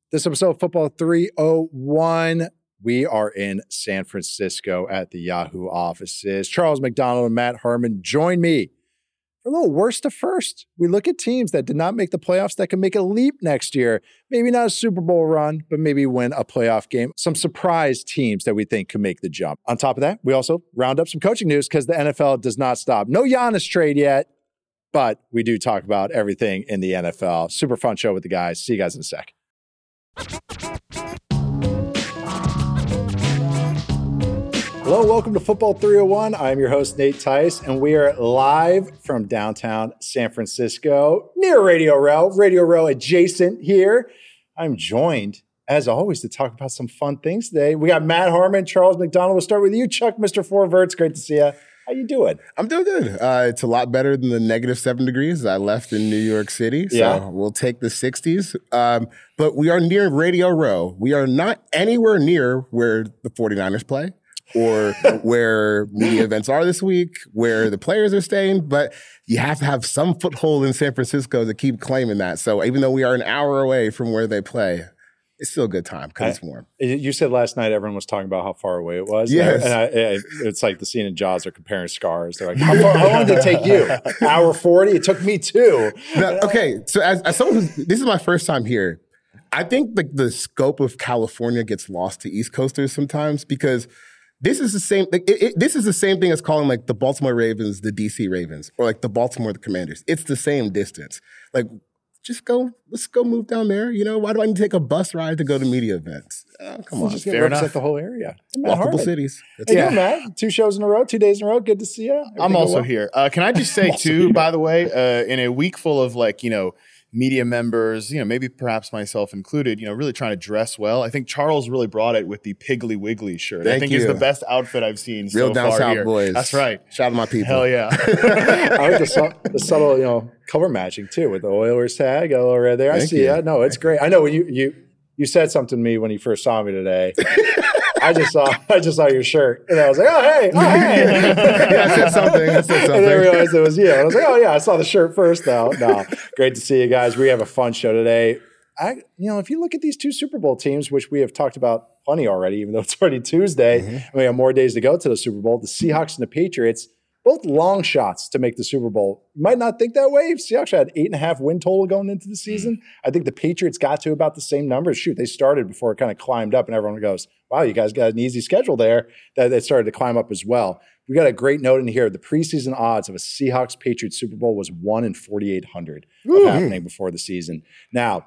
This episode of Football 301, we are in San Francisco at the Yahoo offices. Charles McDonald and Matt Harmon join me for a little worst to first. We look at teams that did not make the playoffs that can make a leap next year. Maybe not a Super Bowl run, but maybe win a playoff game. Some surprise teams that we think can make the jump. On top of that, we also round up some coaching news because the NFL does not stop. No Giannis trade yet, but we do talk about everything in the NFL. Super fun show with the guys. See you guys in a sec. Hello, welcome to Football 301. I'm your host, Nate Tice, and we are live from downtown San Francisco, near Radio Row adjacent here. I'm joined, as always, to talk about some fun things today. We got Matt Harmon, Charles McDonald. We'll start with you, Chuck, Mr. Forverts. Great to see you. How you doing? I'm doing good. It's a lot better than the -7 degrees I left in New York City. So we'll take the 60s. But we are near Radio Row. We are not anywhere near where the 49ers play or where media events are this week, where the players are staying. But you have to have some foothold in San Francisco to keep claiming that. So even though we are an hour away from where they play, it's still a good time because it's warm. You said last night everyone was talking about how far away it was. Yes. And it's like the scene in Jaws, they're comparing scars. They're like, how long did it take you? Hour 40? It took me 2. Now, okay, so as someone this is my first time here, I think the scope of California gets lost to East Coasters sometimes because this is the same. This is the same thing as calling like the Baltimore Ravens the DC Ravens or like the Baltimore the Commanders. It's the same distance. Like, let's go move down there. You know, why do I need to take a bus ride to go to media events? Come on. Just represent the whole area. Multiple cities. Hey, Matt. 2 shows in a row, 2 days in a row. Good to see you. I'm also here. Can I just say too, by the way, in a week full of media members, maybe perhaps myself included, really trying to dress well. I think Charles really brought it with the Piggly Wiggly shirt. Thank I think you. It's the best outfit I've seen Real so down far south here. boys. That's right. Shout out to my people. Hell yeah. I like the subtle, color matching too with the Oilers tag. Got a little red there. I see you. No, it's great. I know when you said something to me when you first saw me today. I just saw your shirt, and I was like, "Oh hey!" Yeah, I said something. And then I realized it was you. And I was like, "Oh yeah, I saw the shirt first, though." No, great to see you guys. We have a fun show today. If you look at these 2 Super Bowl teams, which we have talked about plenty already, even though it's already Tuesday, and we have more days to go to the Super Bowl. The Seahawks and the Patriots, both long shots to make the Super Bowl. You might not think that way. Seahawks had 8.5 win total going into the season. I think the Patriots got to about the same numbers. Shoot, they started before it kind of climbed up, and everyone goes, wow, you guys got an easy schedule there. That it started to climb up as well. We got a great note in here. The preseason odds of a Seahawks-Patriots Super Bowl was 1 in 4,800 happening before the season. Now,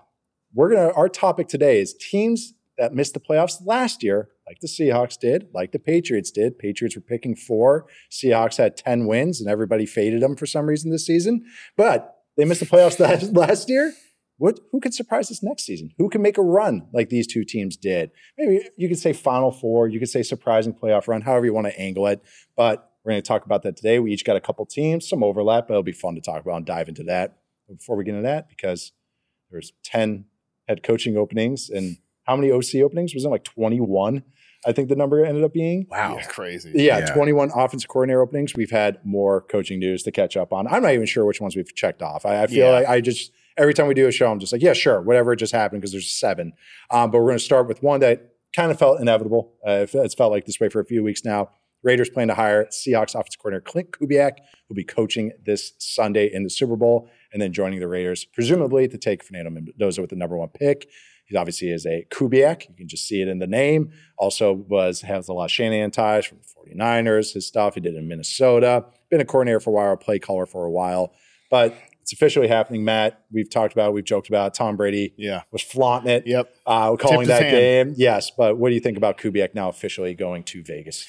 our topic today is teams that missed the playoffs last year, like the Seahawks did, like the Patriots did. Patriots were picking 4. Seahawks had 10 wins, and everybody faded them for some reason this season. But they missed the playoffs last year. Who could surprise us next season? Who can make a run like these 2 teams did? Maybe you could say Final Four. You could say surprising playoff run, however you want to angle it. But we're going to talk about that today. We each got a couple teams, some overlap, but it'll be fun to talk about and dive into that. But before we get into that, because there's 10 head coaching openings and how many OC openings? Was it like 21? I think the number ended up being. Wow. Yeah, crazy. Yeah, 21 offensive coordinator openings. We've had more coaching news to catch up on. I'm not even sure which ones we've checked off. I feel like every time we do a show, I'm just like, yeah, sure, whatever just happened because there's 7. But we're going to start with one that kind of felt inevitable. It's felt like this way for a few weeks now. Raiders plan to hire Seahawks offensive coordinator Clint Kubiak, who'll be coaching this Sunday in the Super Bowl and then joining the Raiders, presumably to take Fernando Mendoza with the number 1 pick. He obviously is a Kubiak. You can just see it in the name. Also has a lot of Shanahan ties from the 49ers, his stuff. He did in Minnesota. Been a coordinator for a while, a play caller for a while. But it's officially happening, Matt. We've joked about Tom Brady was flaunting it. Yep. Calling that game. Yes, but what do you think about Kubiak now officially going to Vegas?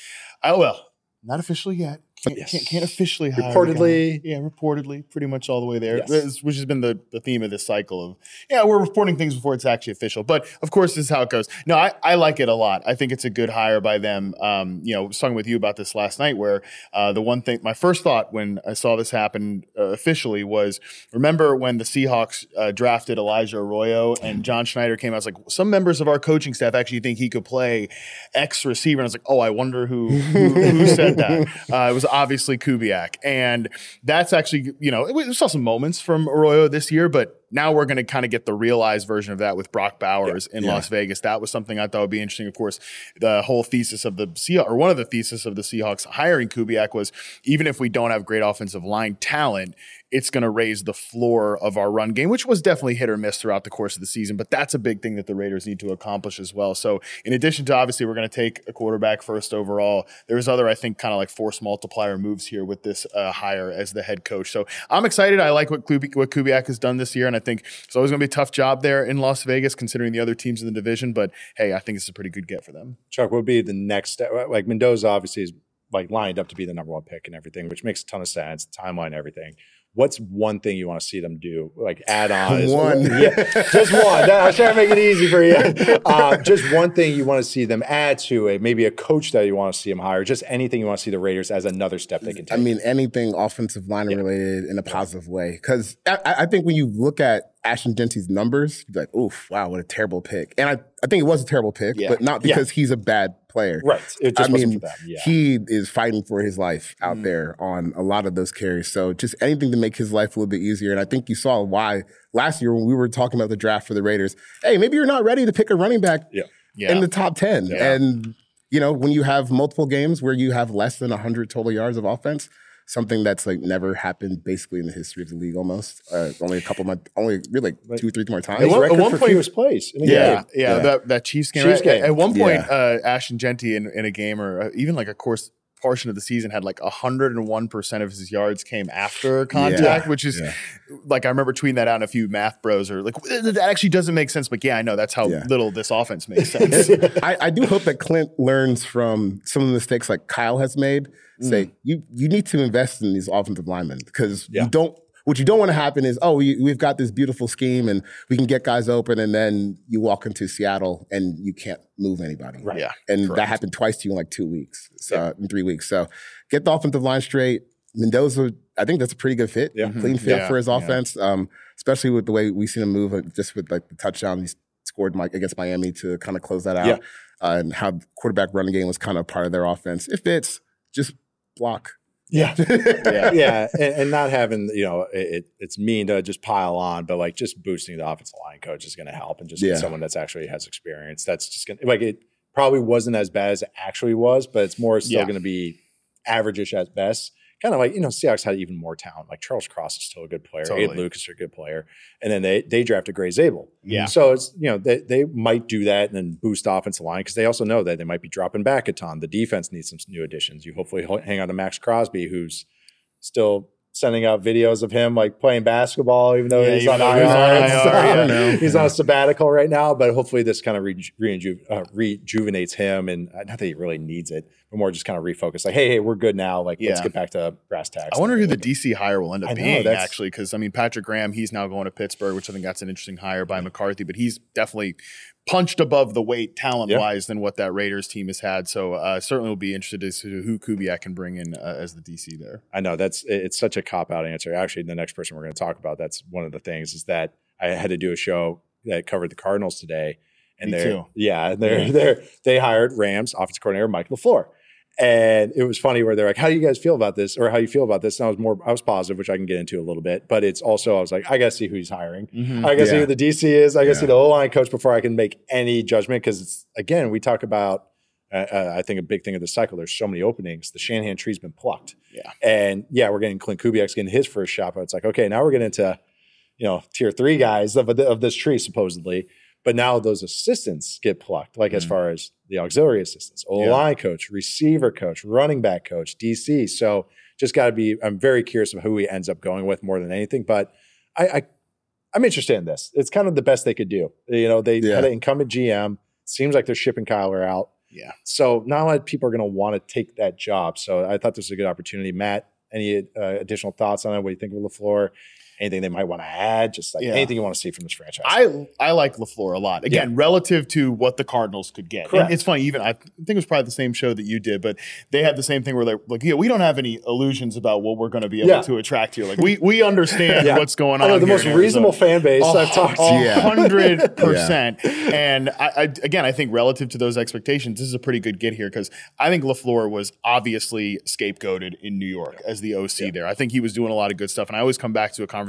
Not officially yet. Can't officially hire reportedly. Yeah, reportedly, pretty much all the way there, Yes. which has been the theme of this cycle of, we're reporting things before it's actually official. But, of course, this is how it goes. No, I like it a lot. I think it's a good hire by them. I was talking with you about this last night where my first thought when I saw this happen officially was, remember when the Seahawks drafted Elijah Arroyo and John Schneider came out, I was like, some members of our coaching staff actually think he could play X receiver. And I was like, I wonder who said that. It was obviously Kubiak. And that's actually, we saw some moments from Arroyo this year, but now we're going to kind of get the realized version of that with Brock Bowers in Las Vegas. That was something I thought would be interesting. Of course, the whole thesis of the Seahawks, or one of the thesis of the Seahawks hiring Kubiak was, even if we don't have great offensive line talent, it's going to raise the floor of our run game, which was definitely hit or miss throughout the course of the season. But that's a big thing that the Raiders need to accomplish as well. So in addition to, obviously, we're going to take a quarterback first overall, there's other, I think, kind of like force multiplier moves here with this hire as the head coach. So I'm excited. I like what Kubiak has done this year. And I think it's always going to be a tough job there in Las Vegas, considering the other teams in the division. But hey, I think it's a pretty good get for them. Chuck, what would be the next step? Like Mendoza obviously is like lined up to be the number 1 pick and everything, which makes a ton of sense, timeline and everything. What's one thing you want to see them do? Like add on? One. Just one. I was trying to make it easy for you. Just one thing you want to see them add to maybe a coach that you want to see them hire. Just anything you want to see the Raiders as another step they can take. I mean, anything offensive line related in a positive way. Because I think when you look at Ashton Genty's numbers, you're like, oof, wow, what a terrible pick. And I think it was a terrible pick, but not because he's a bad player. Right. It just wasn't for them. He is fighting for his life out there on a lot of those carries. So just anything to make his life a little bit easier. And I think you saw why last year when we were talking about the draft for the Raiders, hey, maybe you're not ready to pick a running back in the top 10. Yeah. And, you know, when you have multiple games where you have less than 100 total yards of offense, something that's like never happened basically in the history of the league almost. Only a couple months, only really like 2 or 3 more times. At one point, fewest plays in a game. That Chiefs game. At one point, Ashton Genty in a game or even like a portion of the season had like 101% of his yards came after contact, which is like, I remember tweeting that out and a few math bros are like, that actually doesn't make sense. But I know that's how little this offense makes sense. I do hope that Clint learns from some of the mistakes like Kyle has made. Say, you need to invest in these offensive linemen because what you don't want to happen is, we've got this beautiful scheme and we can get guys open, and then you walk into Seattle and you can't move anybody. Right. Yeah. And that happened twice to you in like 2 weeks, in 3 weeks. So get the offensive line straight. Mendoza, I think that's a pretty good fit, clean fit for his offense, especially with the way we've seen him move, just with like the touchdown he scored against Miami to kind of close that out, and how the quarterback running game was kind of part of their offense. It fits, just block. And not having, it's mean to just pile on, but like just boosting the offensive line coach is going to help, and just get someone that's actually has experience. That's just going to, like, it probably wasn't as bad as it actually was, but it's more still going to be average-ish at best. Kind of like, Seahawks had even more talent. Like Charles Cross is still a good player. Abe Lucas is a good player. And then they drafted Gray Zabel. Yeah. So it's, they might do that and then boost the offensive line because they also know that they might be dropping back a ton. The defense needs some new additions. You hopefully hang on to Max Crosby, who's still sending out videos of him like playing basketball, even though he's on IR. He's on a sabbatical right now, but hopefully this kind of rejuvenates him, and not that he really needs it, but more just kind of refocus. Like, hey, we're good now. Like, let's get back to brass tacks. I wonder who the DC hire will end up being, actually, because Patrick Graham, he's now going to Pittsburgh, which I think that's an interesting hire by McCarthy, but he's definitely punched above the weight talent-wise than what that Raiders team has had. So certainly will be interested as to who Kubiak can bring in as the DC there. I know it's such a cop-out answer. Actually, the next person we're going to talk about, that's one of the things, is that I had to do a show that covered the Cardinals today. And they hired Rams offensive coordinator Mike LaFleur. And it was funny where they're like, how do you guys feel about this? Or how you feel about this? And I was positive, which I can get into a little bit. But it's also, I was like, I got to see who he's hiring. Mm-hmm. I got to see who the DC is. I got to see the O-line coach before I can make any judgment. Because, again, we talk about, I think a big thing of the cycle, there's so many openings. The Shanahan tree's been plucked. Yeah. And, we're getting Clint Kubiak's getting his first shot. But it's like, okay, now we're getting into, tier 3 guys of this tree, supposedly. But now those assistants get plucked, like as far as the auxiliary assistants, O-line coach, receiver coach, running back coach, DC. So just got to be, I'm very curious of who he ends up going with more than anything. But I'm interested in this. It's kind of the best they could do. They had an incumbent GM. Seems like they're shipping Kyler out. Yeah. So not a lot of people are going to want to take that job. So I thought this was a good opportunity. Matt, any additional thoughts on it? What do you think of LaFleur? Anything they might want to add? Just like anything you want to see from this franchise. I like LaFleur a lot. Again, relative to what the Cardinals could get. Correct. It's funny, even I think it was probably the same show that you did, but they had the same thing where they're like, we don't have any illusions about what we're going to be able to attract here. Like we understand what's going on. The most reasonable fan base I've talked to. 100%. And I think relative to those expectations, this is a pretty good get here because I think LaFleur was obviously scapegoated in New York as the OC there. I think he was doing a lot of good stuff. And I always come back to a conversation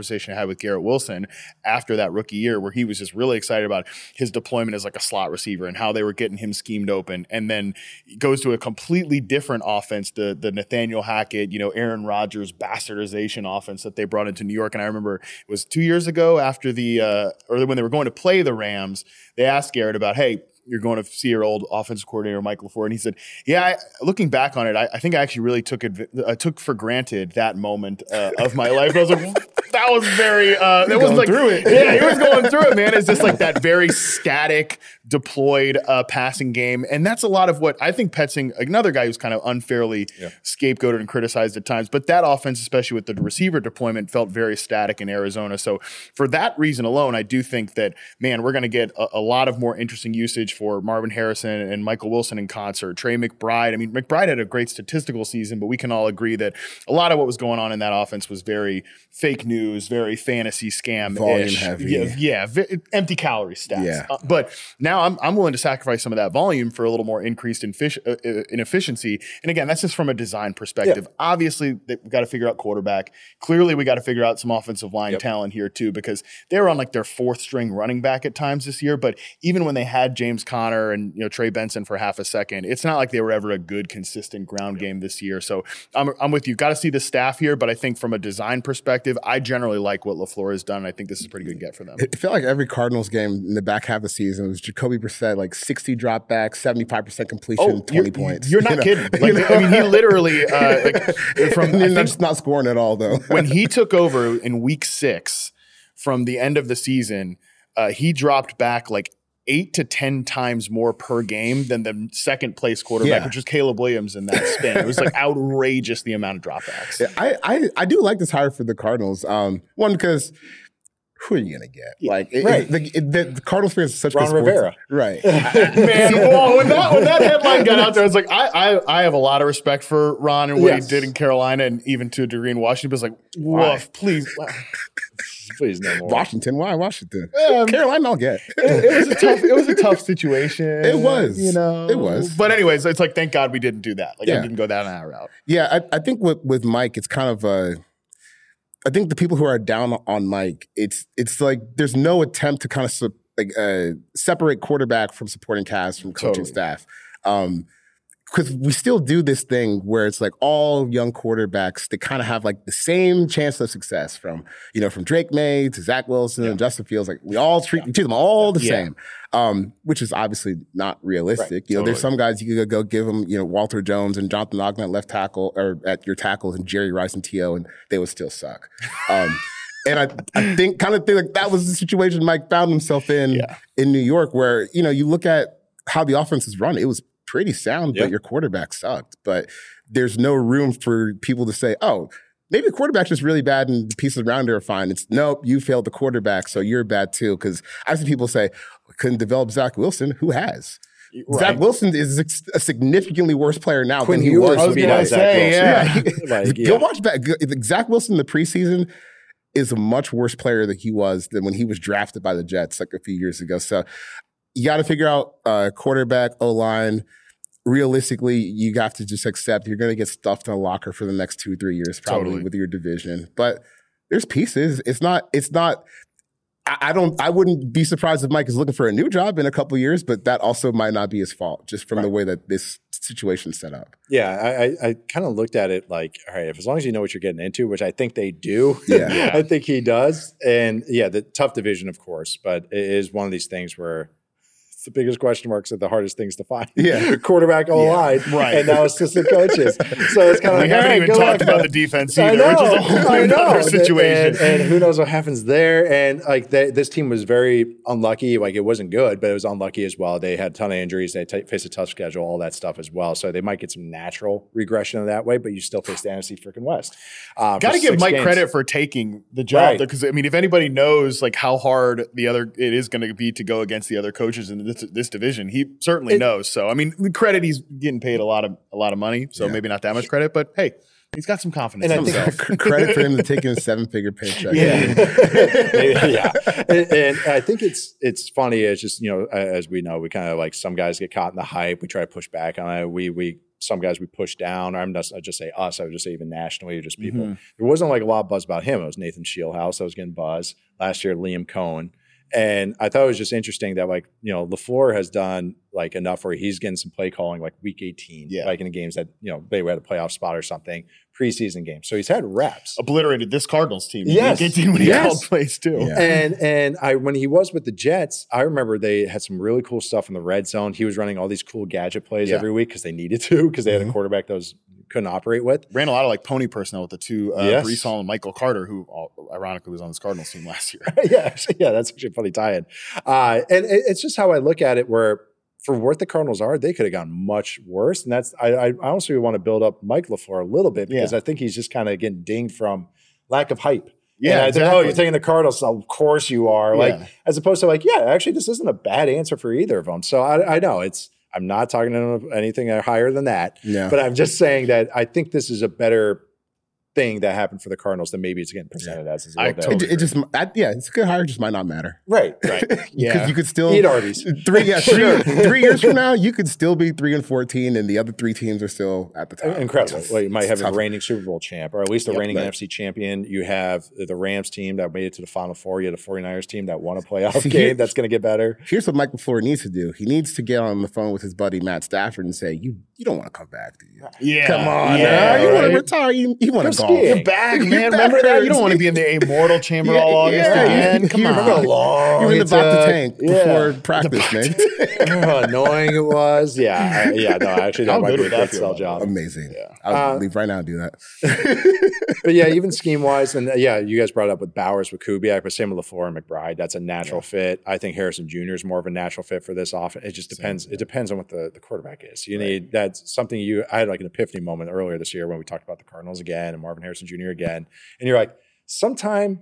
conversation I had with Garrett Wilson after that rookie year, where he was just really excited about his deployment as like a slot receiver and how they were getting him schemed open. And then goes to a completely different offense, the Nathaniel Hackett, Aaron Rodgers bastardization offense that they brought into New York. And I remember it was 2 years ago after or when they were going to play the Rams, they asked Garrett about, hey, you're going to see your old offensive coordinator, Mike LaFleur. And he said, yeah, looking back on it, I think I actually really took for granted that moment of my life. I was like, that was very, that was like, through it. Yeah, he was going through it, man. It's just like that very static, deployed passing game. And that's a lot of what I think Petzing, another guy who's kind of unfairly scapegoated and criticized at times, but that offense, especially with the receiver deployment, felt very static in Arizona. So for that reason alone, I do think that, man, we're going to get a lot of more interesting usage for Marvin Harrison and Michael Wilson in concert. Trey McBride. I mean, McBride had a great statistical season, but we can all agree that a lot of what was going on in that offense was very fake news, very fantasy scam-ish. Volume heavy. Yeah, empty calorie stats. Yeah. But now I'm willing to sacrifice some of that volume for a little more increased efficiency. And again, that's just from a design perspective. Yeah. Obviously, we've got to figure out quarterback. Clearly, we got to figure out some offensive line talent here too, because they were on like their fourth string running back at times this year. But even when they had James Conner and Trey Benson for half a second, it's not like they were ever a good, consistent ground game this year. So I'm with you. Got to see the staff here, but I think from a design perspective, I generally like what LaFleur has done. I think this is a pretty good get for them. It felt like every Cardinals game in the back half of the season was Jacoby Brissett, like 60 dropbacks, 75% completion, 20 points. You're not kidding. Like, I mean, he literally that's not scoring at all though. When he took over in week 6 from the end of the season, he dropped back like 8 to 10 times more per game than the second place quarterback, which was Caleb Williams in that span. It was like outrageous the amount of dropbacks. Yeah, I do like this hire for the Cardinals. One, because who are you gonna get? Like, the Cardinals fans are such Ron good sports. Rivera, right? Man, when that headline got out there, I was like, I have a lot of respect for Ron and what he did in Carolina, and even to a degree in Washington. But it's like, woof, please. Please no more. Washington? Why Washington? Carolina, I'll get. It was a tough situation. It was. It was. But anyways, it's like, thank God we didn't do that. Like, I didn't go down that route. Yeah, I think with Mike, it's kind of I think the people who are down on Mike, it's like there's no attempt to kind of separate quarterback from supporting cast from coaching staff. Because we still do this thing where it's like all young quarterbacks, they kind of have like the same chance of success from Drake May to Zach Wilson and Justin Fields. Like we treat them all the same, which is obviously not realistic. Right. There's some guys you could go give them, Walter Jones and Jonathan Ogden at left tackle or at your tackles and Jerry Rice and T.O. and they would still suck. And I think like that was the situation Mike found himself in New York, where, you look at how the offense is run, it was pretty sound, but your quarterback sucked. But there's no room for people to say, oh, maybe the quarterback's just really bad and the pieces around it are fine. It's nope, you failed the quarterback, so you're bad too. Because I've seen people say, couldn't develop Zach Wilson. Who has? Right. Zach Wilson is a significantly worse player now than he was. I was going to say, Go watch back. Zach Wilson in the preseason is a much worse player than he was than when he was drafted by the Jets like a few years ago. So you got to figure out quarterback, O-line. Realistically, you have to just accept you're going to get stuffed in a locker for the next 2-3 years, probably with your division. But there's pieces. It's not. I wouldn't be surprised if Mike is looking for a new job in a couple of years, but that also might not be his fault, just from the way that this situation's set up. Yeah, I kind of looked at it like, all right, as long as you know what you're getting into, which I think they do. I think he does. And the tough division, of course, but it is one of these things where the biggest question marks are the hardest things to find. Quarterback, O-line, and now assistant coaches. So it's kind of like, we haven't even talked about the defense either, which is a whole other situation. And who knows what happens there. And like this team was very unlucky. Like it wasn't good, but it was unlucky as well. They had a ton of injuries. They faced a tough schedule, all that stuff as well. So they might get some natural regression in that way, but you still face the NFC freaking West. Got to give Mike credit for taking the job, because I mean, if anybody knows like how hard it is going to be to go against the other coaches in this division, he certainly knows. So I mean, the credit, he's getting paid a lot of money, so maybe not that much credit, but hey, he's got some confidence in himself. Credit for him to taking a 7-figure paycheck. And I think it's funny. It's just, as we know, we kind of like some guys get caught in the hype. We try to push back on it. We some guys we pushed down. I'd just say us. I would just say even nationally, or just people. There wasn't like a lot of buzz about him. It was Nathan Shieldhouse that was getting buzz last year. Liam Cohen. And I thought it was just interesting that, like, you know, LaFleur has done like enough where he's getting some play calling like week 18, like in the games that, you know, they had a playoff spot or something, preseason games. So he's had reps. Obliterated this Cardinals team. Yes. Week 18 when he called plays too. Yeah. And when he was with the Jets, I remember they had some really cool stuff in the red zone. He was running all these cool gadget plays every week because they needed to, because they had a quarterback that couldn't operate with. Ran a lot of like pony personnel with the two, Breece Hall and Michael Carter, who ironically was on this Cardinals team last year. That's actually a funny tie-in. And it's just how I look at it, where for what the Cardinals are, they could have gone much worse. And that's I honestly want to build up Mike LaFleur a little bit, because I think he's just kind of getting dinged from lack of hype. Yeah, and I exactly. think, you're taking the Cardinals. Of course you are. Like, as opposed to like, actually, this isn't a bad answer for either of them. So I know I'm not talking to anything higher than that. Yeah. But I'm just saying that I think this is a better thing that happened for the Cardinals than maybe it's getting presented as. It's a good hire, just might not matter. Right. Because you could still eat Arby's. 3 years from now, you could still be 3-14, and the other three teams are still at the top. Incredible. Well, you might have a reigning Super Bowl champ, or at least a reigning NFC champion. You have the Rams team that made it to the Final Four. You have the 49ers team that won a playoff game. That's going to get better. Here's what Mike LaFleur needs to do. He needs to get on the phone with his buddy Matt Stafford and say, "You don't want to come back, do you? Yeah, come on, now. You want to retire? You want to golf? You're back, man. Remember that? You don't want to be in the immortal chamber all August again. Come on. Remember how long you were in the back to tank before practice, man. Remember how annoying it was? No, actually, that might be a great sell job. Amazing. I'll leave right now and do that. But even scheme-wise, and you guys brought it up with Bowers, with Kubiak, but same with LaFleur and McBride. That's a natural fit. I think Harrison Jr. is more of a natural fit for this offense. It just depends. It depends on what the quarterback is. You need, that's something I had like an epiphany moment earlier this year when we talked about the Cardinals again and Marvin Harrison Jr. again. And you're like, sometimes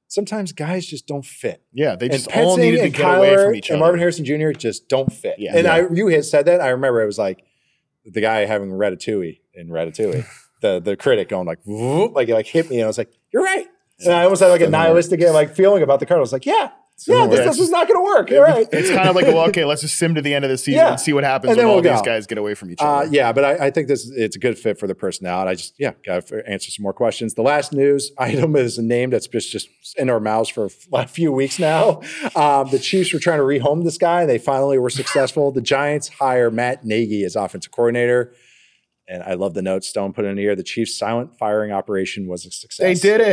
guys just don't fit. Yeah, they just all needed to get away from each other. And Marvin Harrison Jr. just don't fit. Yeah. And you had said that. I remember it was like the guy having Ratatouille in Ratatouille. The critic going like hit me, and I was like, "You're right." And I almost had like a nihilistic feeling about the Cardinals. Like, this is not going to work. You're right. It's kind of like, okay, let's just sim to the end of the season and see what happens when all these guys get away from each other. But I think it's a good fit for the personnel. And I just got to answer some more questions. The last news item is a name that's just in our mouths for a few weeks now. The Chiefs were trying to rehome this guy, and they finally were successful. The Giants hire Matt Nagy as offensive coordinator. And I love the note Stone put in here. The Chiefs' silent firing operation was a success. They did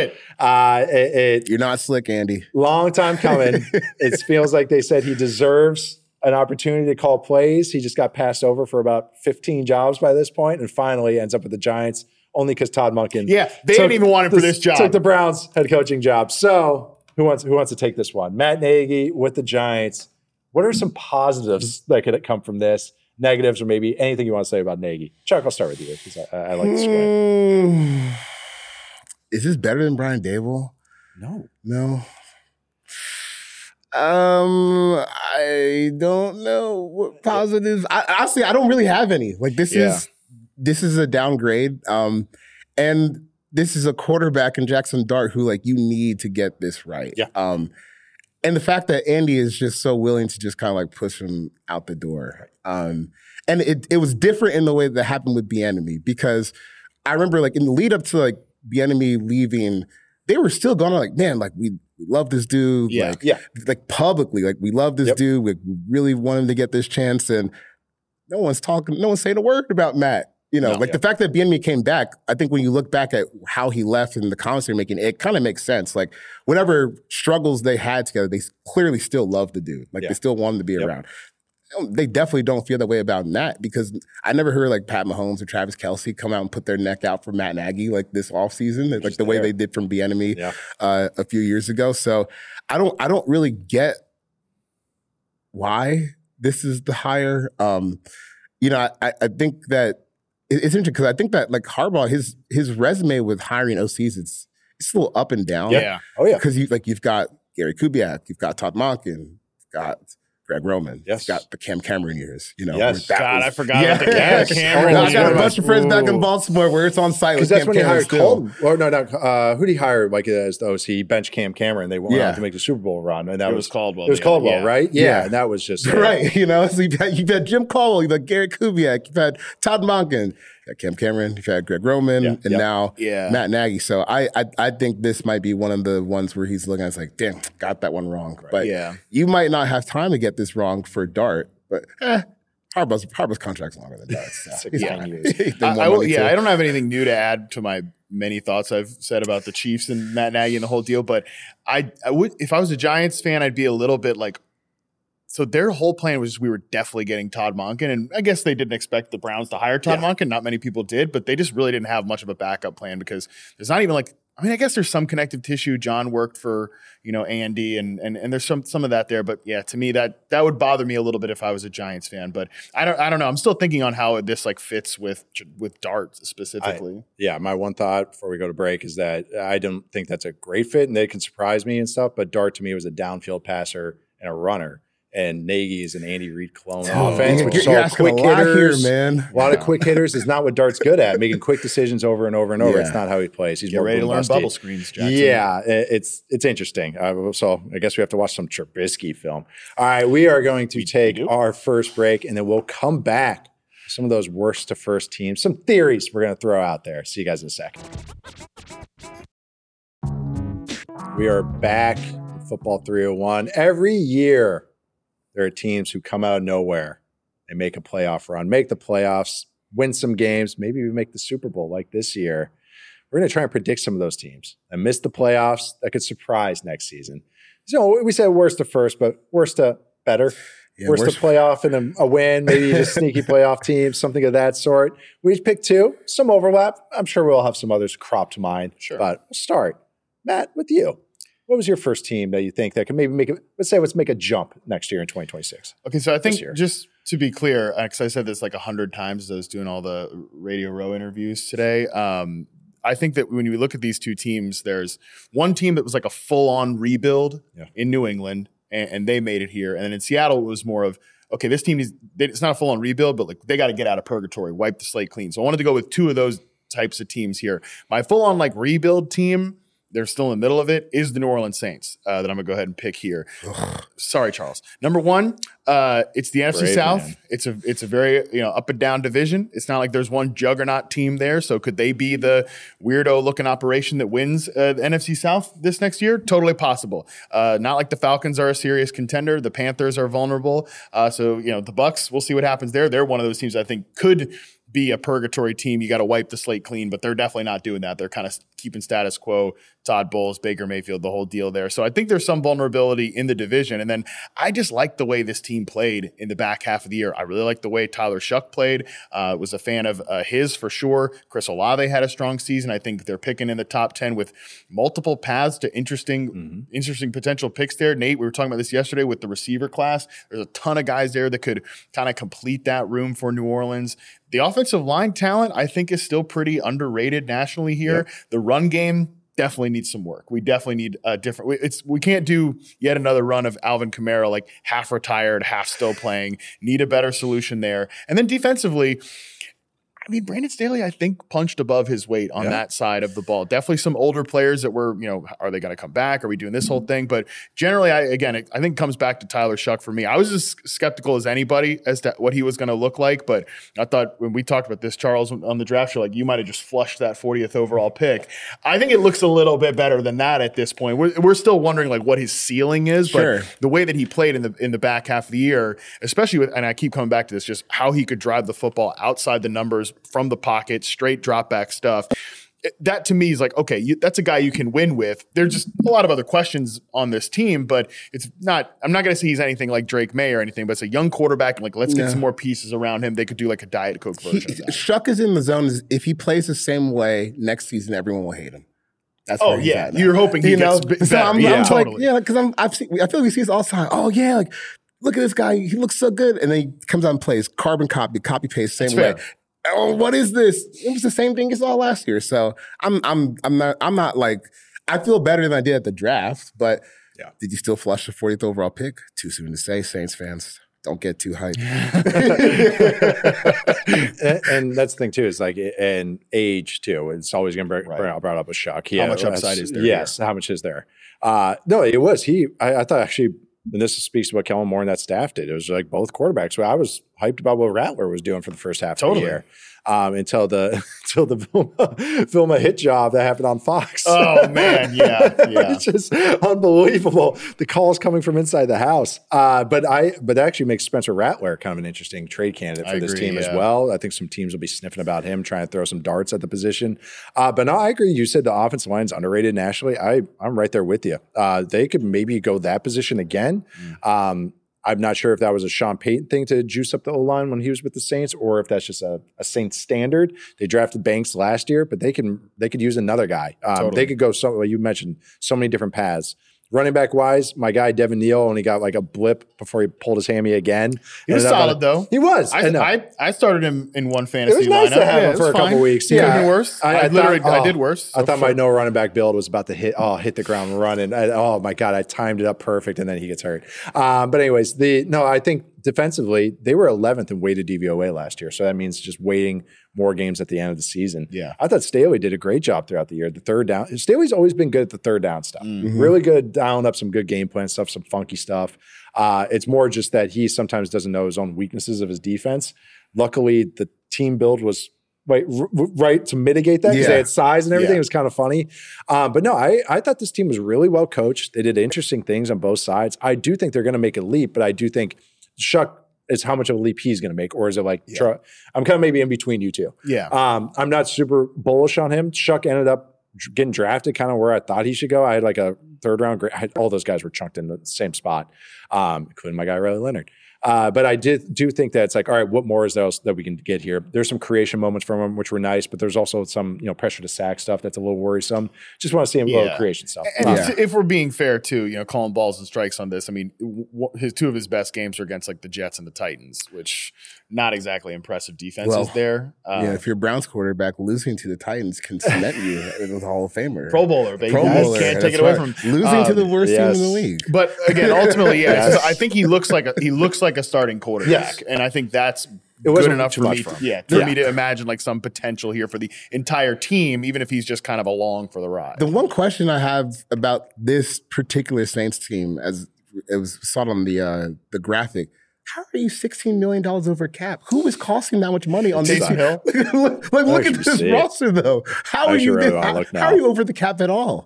it. You're not slick, Andy. Long time coming. It feels like they said he deserves an opportunity to call plays. He just got passed over for about 15 jobs by this point, and finally ends up with the Giants only because Todd Monken. Yeah, they didn't even want him for this job. Took the Browns head coaching job. So who wants to take this one? Matt Nagy with the Giants. What are some positives that could come from this? Negatives, or maybe anything you want to say about Nagy? Chuck, I'll start with you because I like this one. Is this better than Brian Daboll? No. I don't know what positives. Honestly, I don't really have any. Like this is a downgrade. And this is a quarterback in Jackson Dart who you need to get this right. Yeah. And the fact that Andy is just so willing to just kind of push him out the door. And it was different in the way that happened with Bieniemy, because I remember in the lead up to Bieniemy leaving, they were still going we love this dude. Publicly, we love this dude. We really want him to get this chance. And no one's saying a word about Matt. The fact that Bieniemy came back, I think when you look back at how he left and the comments they're making, it kind of makes sense. Whatever struggles they had together, they clearly still love the dude. They still want him to be around. They definitely don't feel that way about Matt, because I never heard Pat Mahomes or Travis Kelce come out and put their neck out for Matt Nagy this offseason, the way they did from Bieniemy a few years ago. So I don't really get why this is the hire. I think that it's interesting because I think that Harbaugh, his resume with hiring OCs, it's a little up and down. Yeah. Oh yeah. Because you've got Gary Kubiak, you've got Todd Monken, you've got Greg Roman. Yes. He's got the Cam Cameron years. Yes. God, I forgot about the Yes. Cameron. I got a years. bunch of friends back in Baltimore where it's on site Because with that's Cam when he Cameron hired still. Colton. Or no, who did he hire like as the OC? He benched Cam Cameron. They went on to make the Super Bowl run. And that It was Caldwell. It was Caldwell, right? Yeah. And that was just Right. You know, so you've had Jim Caldwell, you've had Garrett Kubiak, you've had Todd Monken, you've had Cam Cameron, you've had Greg Roman, and now Matt Nagy. So I think this might be one of the ones where he's looking at it's like, damn, got that one wrong. But you might not have time to get this wrong for Dart, but Harbaugh's contract's longer than Dart's. So. 16 years. I don't have anything new to add to my many thoughts I've said about the Chiefs and Matt Nagy and the whole deal. But I would, if I was a Giants fan, I'd be a little bit like, so their whole plan was we were definitely getting Todd Monken. And I guess they didn't expect the Browns to hire Todd Monken. Not many people did, but they just really didn't have much of a backup plan because there's not even like, I mean, I guess there's some connective tissue. John worked for, A&D and there's some of that there. But yeah, to me, that would bother me a little bit if I was a Giants fan. But I don't know. I'm still thinking on how this like fits with Dart specifically. My one thought before we go to break is that I don't think that's a great fit and they can surprise me and stuff. But Dart to me was a downfield passer and a runner. And Nagy is an Andy Reid clone offense, which is all quick hitters. Here, man. A lot of quick hitters is not what Dart's good at, making quick decisions over and over and over. It's not how he plays. He's more ready to learn bubble screens, Jackson. Yeah, it's interesting. So I guess we have to watch some Trubisky film. All right, we are going to take our first break, and then we'll come back with some of those worst to first teams, some theories we're going to throw out there. See you guys in a second. We are back in Football 301. Every year, there are teams who come out of nowhere and make a playoff run, make the playoffs, win some games, maybe even make the Super Bowl like this year. We're going to try and predict some of those teams that missed the playoffs that could surprise next season. So we said worst to first, but worst to better. Worst to playoff and a win, maybe just sneaky playoff teams, something of that sort. We each picked two, some overlap. I'm sure we'll have some others crop to mind. Sure. But we'll start. Matt, with you. What was your first team that you think that could maybe make it, let's make a jump next year in 2026? Okay, so I think just to be clear, because I said this like 100 times as I was doing all the Radio Row interviews today, I think that when you look at these two teams, there's one team that was like a full-on rebuild in New England, and they made it here. And then in Seattle, it was more of, okay, this team it's not a full-on rebuild, but like they got to get out of purgatory, wipe the slate clean. So I wanted to go with two of those types of teams here. My full-on like rebuild team, they're still in the middle of it, is the New Orleans Saints that I'm going to go ahead and pick here. Sorry, Charles. Number one, it's the NFC South. Man. It's a very up and down division. It's not like there's one juggernaut team there. So could they be the weirdo looking operation that wins the NFC South this next year? Totally possible. Not like the Falcons are a serious contender. The Panthers are vulnerable. So the Bucs, we'll see what happens there. They're one of those teams I think could be a purgatory team. You got to wipe the slate clean, but they're definitely not doing that. They're kind of keeping status quo. Todd Bowles, Baker Mayfield, the whole deal there. So I think there's some vulnerability in the division. And then I just like the way this team played in the back half of the year. I really like the way Tyler Shuck played. Was a fan of his for sure. Chris Olave had a strong season. I think they're picking in the top 10 with multiple paths to interesting potential picks there. Nate, we were talking about this yesterday with the receiver class. There's a ton of guys there that could kind of complete that room for New Orleans. The offensive line talent, I think, is still pretty underrated nationally here. Yep. The run game definitely needs some work. We definitely need a different. We can't do yet another run of Alvin Kamara, like half retired, half still playing. Need a better solution there. And then defensively, I mean, Brandon Staley, I think, punched above his weight on that side of the ball. Definitely some older players that were, are they going to come back? Are we doing this whole thing? But generally, I think it comes back to Tyler Shuck for me. I was as skeptical as anybody as to what he was going to look like. But I thought when we talked about this, Charles, on the draft show, like you might have just flushed that 40th overall pick. I think it looks a little bit better than that at this point. We're still wondering like what his ceiling is. But the way that he played in the back half of the year, especially with, and I keep coming back to this, just how he could drive the football outside the numbers from the pocket, straight drop back stuff. That to me is like, okay, that's a guy you can win with. There's just a lot of other questions on this team, but it's not, I'm not going to say he's anything like Drake May or anything, but it's a young quarterback. And like, let's get some more pieces around him. They could do like a Diet Coke version of that. Shuck is in the zone. If he plays the same way next season, everyone will hate him. That's you're hoping he gets better. So I'm like, because I feel like we see this all the time. Oh yeah, like look at this guy, he looks so good, and then he comes out and plays carbon copy paste same way. Oh, what is this? It was the same thing as all last year. So I'm not like, I feel better than I did at the draft, but Yeah. Did you still flush the 40th overall pick? Too soon to say, Saints fans. Don't get too hyped. and that's the thing too, is like, and age too. It's always going to brought up a shock. How much upside is there? Yes. How much is there? No, it was, I thought actually, and this speaks to what Kellen Moore and that staff did. It was like both quarterbacks. So I was hyped about what Rattler was doing for the first half of the year. Until the Vilma hit job that happened on Fox. Oh man, yeah. It's just unbelievable. The calls coming from inside the house. But that actually makes Spencer Rattler kind of an interesting trade candidate for this team as well. I think some teams will be sniffing about him, trying to throw some darts at the position. But no, I agree. You said the offensive line is underrated nationally. I'm right there with you. They could maybe go that position again. I'm not sure if that was a Sean Payton thing to juice up the O-line when he was with the Saints, or if that's just a Saints standard. They drafted Banks last year, but they could use another guy. They could go you mentioned so many different paths. Running back wise, my guy Devin Neal only got like a blip before he pulled his hammy again. He was solid though. He was. I started him in one fantasy lineup. It was nice to have him for a couple weeks. Yeah, could be worse. I did worse. I thought my no running back build was about to hit the ground running. Oh my God, I timed it up perfect, and then he gets hurt. But anyways, I think defensively they were 11th in weighted DVOA last year, so that means just waiting more games at the end of the season. Yeah, I thought Staley did a great job throughout the year. The third down, Staley's always been good at the third down stuff. Really good dialing up some good game plan stuff, some funky stuff. It's more just that he sometimes doesn't know his own weaknesses of his defense. Luckily, the team build was right to mitigate that because they had size and everything. It was kind of funny. But no, I thought this team was really well coached. They did interesting things on both sides. I do think they're going to make a leap, but I do think Shuck is how much of a leap he's going to make, or is it like I'm kind of maybe in between you two. Yeah. I'm not super bullish on him. Shuck ended up getting drafted kind of where I thought he should go. I had like a third round grade. All those guys were chunked in the same spot, including my guy Riley Leonard. But I do think that it's like, all right, what more is there else that we can get here? There's some creation moments from him, which were nice, but there's also some pressure to sack stuff that's a little worrisome. Just want to see him go creation stuff. And if we're being fair too, calling balls and strikes on this. I mean, two of his best games are against like the Jets and the Titans, which not exactly impressive defenses there. If you're Browns quarterback, losing to the Titans can cement you as a Hall of Famer, Pro Bowler, baby. Pro Bowler, can't take it away from him. Losing to the worst team in the league. But again, ultimately, I think he looks like a starting quarterback, and I think that's good enough for me to imagine like some potential here for the entire team, even if he's just kind of along for the ride. The one question I have about this particular Saints team, as it was saw on the graphic, how are you $16 million over cap? Who is costing that much money on this? Hill? Look at this roster, though. How are you over the cap at all?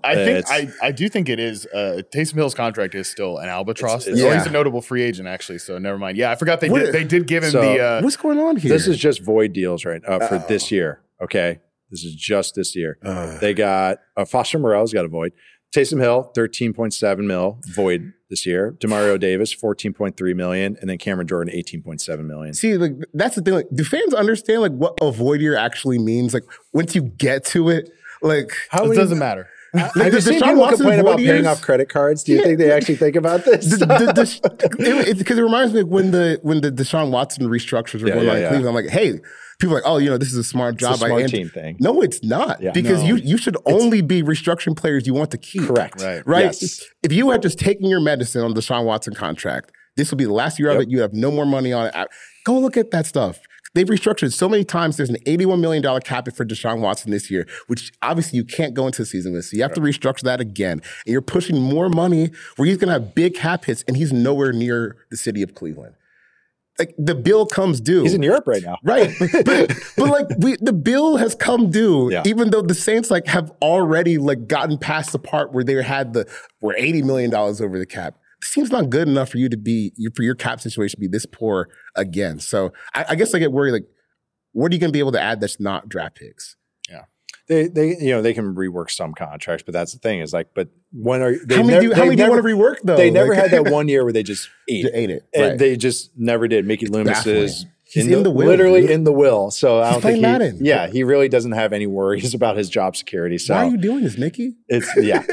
I do think it is. Taysom Hill's contract is still an albatross. He's a notable free agent, actually. So never mind. Yeah, I forgot they did give him the. What's going on here? This is just void deals, right? For this year. Okay, this is just this year. They got Foster Moreau's got a void. Taysom Hill, $13.7 million void this year. Demario Davis, $14.3 million, and then Cameron Jordan, $18.7 million. See, like that's the thing. Like, do fans understand like what a void year actually means? Like once you get to it, like it doesn't matter. Have you seen people complain about paying off credit cards? Do you think they actually think about this? Because it reminds me of when the Deshaun Watson restructures were going on in Cleveland. I'm like, hey. People are like, oh, this is a smart job. It's a smart team thing. No, it's not. Yeah. Because you should only be restructuring players you want to keep. Correct. Right? Yes. If you had just taken your medicine on the Deshaun Watson contract, this will be the last year of it. You have no more money on it. Go look at that stuff. They've restructured so many times. There's an $81 million cap hit for Deshaun Watson this year, which obviously you can't go into the season with. So you have to restructure that again. And you're pushing more money where he's going to have big cap hits, and he's nowhere near the city of Cleveland. Like the bill comes due. He's in Europe right now. Right. but like the bill has come due, even though the Saints like have already like gotten past the part where they had we're $80 million over the cap. It seems not good enough for you to for your cap situation to be this poor again. So I guess I get worried, like, what are you going to be able to add that's not draft picks? Yeah. They can rework some contracts, but that's the thing is like, but when are how many do you want to rework though? They never had that 1 year where they just ate it, and they just never did. Mickey Loomis is in the will, literally in the will. So I don't think Madden. He really doesn't have any worries about his job security. So why are you doing this, Mickey? It's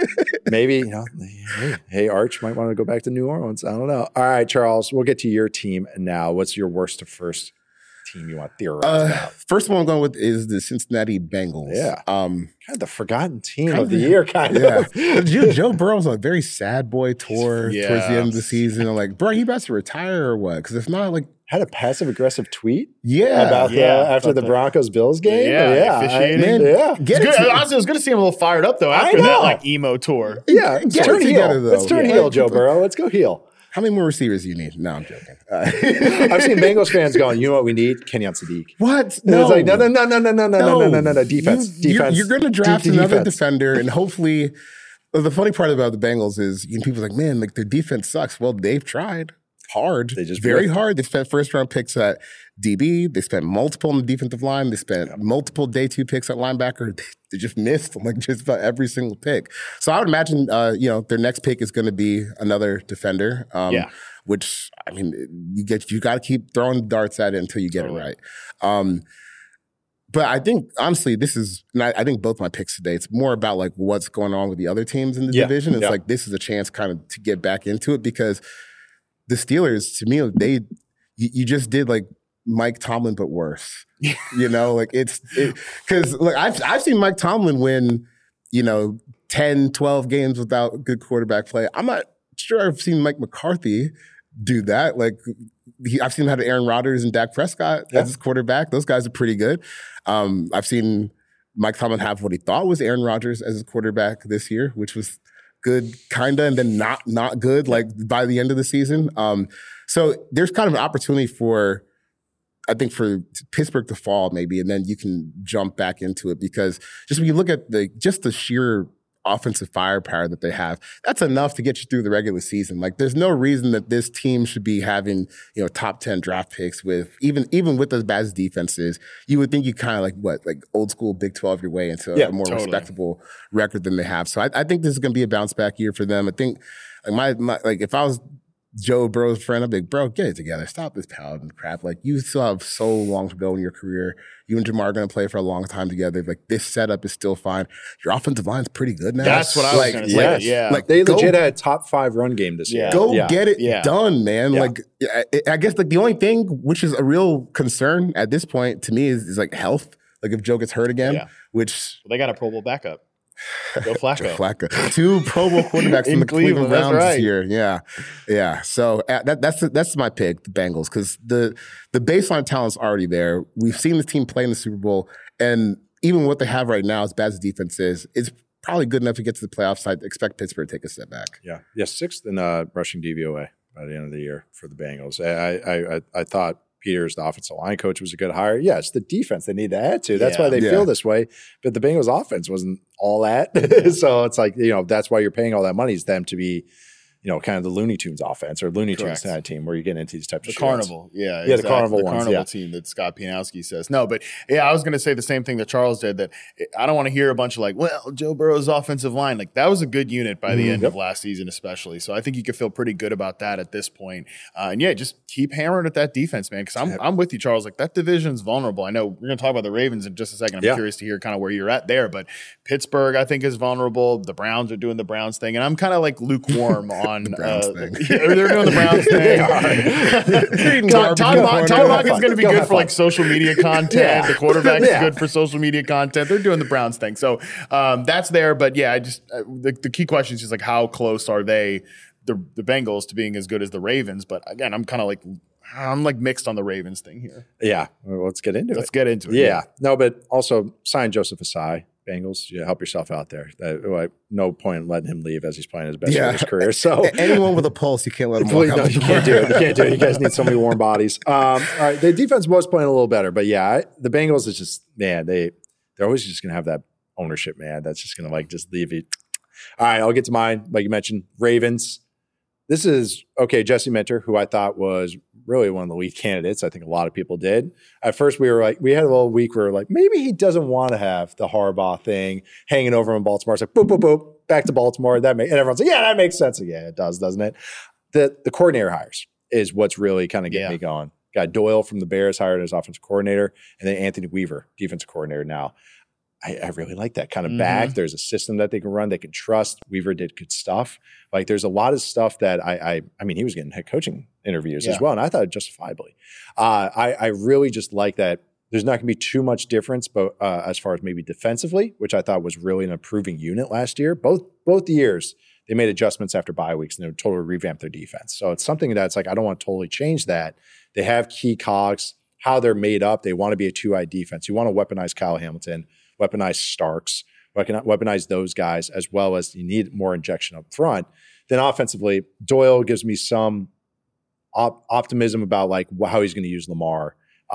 maybe hey, Arch might want to go back to New Orleans. I don't know. All right, Charles, we'll get to your team now. What's your worst to first? team you want to theorize about? First one I'm going with is the Cincinnati Bengals. Yeah. Kind of the forgotten team of the year, kind of. Joe Burrow was on a very sad boy tour towards the end of the season. I'm like, bro, he about to retire or what? Because if not, like, had a passive aggressive tweet about after the Broncos Bills game. Officiating. Honestly, I was going to see him a little fired up though after that like emo tour. Yeah, let's turn heel. Let's turn heel, Joe Burrow. Let's go heel. How many more receivers do you need? No, I'm joking. I've seen Bengals fans going, you know what we need? Kenyon Sadiq. What? No. It's like, no. Defense. You're going to draft another defender, and hopefully, the funny part about the Bengals is people are like, man, like their defense sucks. Well, they've tried hard. They just very hard. They spent first round picks at DB. They spent multiple on the defensive line. They spent multiple day 2 picks at linebacker. They just missed like just about every single pick. So I would imagine, their next pick is going to be another defender. Which I mean, you got to keep throwing darts at it until you get it right. But I think honestly, I think both my picks today. It's more about like what's going on with the other teams in the division. It's like this is a chance kind of to get back into it because the Steelers, to me, you just did like Mike Tomlin, but worse. Like because like I've seen Mike Tomlin win, 10, 12 games without good quarterback play. I'm not sure I've seen Mike McCarthy do that. Like I've seen him have Aaron Rodgers and Dak Prescott as his quarterback. Those guys are pretty good. I've seen Mike Tomlin have what he thought was Aaron Rodgers as his quarterback this year, which was good, kinda, and then not good, like by the end of the season. So there's kind of an opportunity for Pittsburgh to fall maybe, and then you can jump back into it because just when you look at the sheer offensive firepower that they have, that's enough to get you through the regular season. Like there's no reason that this team should be having, top 10 draft picks with even with as bad as defenses. You would think you kind of like old school Big 12 your way into a more respectable record than they have. So I think this is going to be a bounce back year for them. I think like my if I was Joe Burrow's friend, I'd be like, bro, get it together. Stop this paladin crap. Like, you still have so long to go in your career. You and Jamar are going to play for a long time together. Like, this setup is still fine. Your offensive line's pretty good now. That's what I was going to say. Yeah. Like, they legit had a top 5 run game this year. Go get it done, man. Yeah. Like, I guess, like, the only thing, which is a real concern at this point to me is like, health. Like, if Joe gets hurt again, which... Well, they got a Pro Bowl backup. Go Flacco. 2 Pro Bowl quarterbacks in the Cleveland Browns this year. Yeah. So that's my pick, the Bengals, because the baseline talent's already there. We've seen this team play in the Super Bowl, and even what they have right now, as bad as defense is, it's probably good enough to get to the playoffs. I expect Pittsburgh to take a step back. Yeah, 6th in rushing DVOA by the end of the year for the Bengals. I thought Peters, the offensive line coach, was a good hire. Yeah, it's the defense they need to add to. That's why they feel this way. But the Bengals offense wasn't all that. So it's like, that's why you're paying all that money is them to be, kind of the Looney Tunes offense or Looney Tunes kind of team where you get into these types of carnival. Yeah, exactly. The carnival ones. Carnival team that Scott Pianowski says. No, but I was going to say the same thing that Charles did, that I don't want to hear a bunch of like, well, Joe Burrow's offensive line. Like, that was a good unit by the end of last season, especially. So I think you could feel pretty good about that at this point. And just keep hammering at that defense, man, because I'm with you, Charles. Like, that division's vulnerable. I know we're going to talk about the Ravens in just a second. I'm curious to hear kind of where you're at there, but Pittsburgh, I think, is vulnerable. The Browns are doing the Browns thing, and I'm kind of like lukewarm on the Browns thing. They're doing the Browns thing. Todd Monk is going to be good for like social media content. The quarterback is good for social media content. They're doing the Browns thing. So that's there. But the key question is just like, how close are they, the Bengals, to being as good as the Ravens? But again, I'm like mixed on the Ravens thing here. Yeah. Well, let's get into it. Yeah. No, but also sign Joseph Asai. Bengals, help yourself out there. No point in letting him leave as he's playing his best of his career. So anyone with a pulse, you can't let him walk out. You can't do it. You guys need so many warm bodies. All right, the defense was playing a little better, but the Bengals is just, man, they're always just gonna have that ownership, man. That's just gonna just leave you. All right, I'll get to mine. Like you mentioned, Ravens. This is Jesse Minter, who I thought was really one of the lead candidates. I think a lot of people did. At first, we had a little week where we were like, maybe he doesn't want to have the Harbaugh thing hanging over him in Baltimore. It's like, boop, boop, boop, back to Baltimore. And everyone's like, yeah, that makes sense. Yeah, it does, doesn't it? The coordinator hires is what's really kind of getting me going. Got Doyle from the Bears hired as offensive coordinator, and then Anthony Weaver, defensive coordinator now. I really like that kind of back. There's a system that they can run. They can trust. Weaver did good stuff. Like there's a lot of stuff that I mean, he was getting head coaching interviews as well. And I thought justifiably. I really just like that. There's not going to be too much difference, but as far as maybe defensively, which I thought was really an improving unit last year. Both years, they made adjustments after bye weeks and they totally revamped their defense. So it's something that's like, I don't want to totally change that. They have key cogs, how they're made up. They want to be a 2-eye defense. You want to weaponize Kyle Hamilton, weaponize Starks, weaponize those guys, as well as you need more injection up front. Then offensively, Doyle gives me some optimism about like how he's going to use Lamar.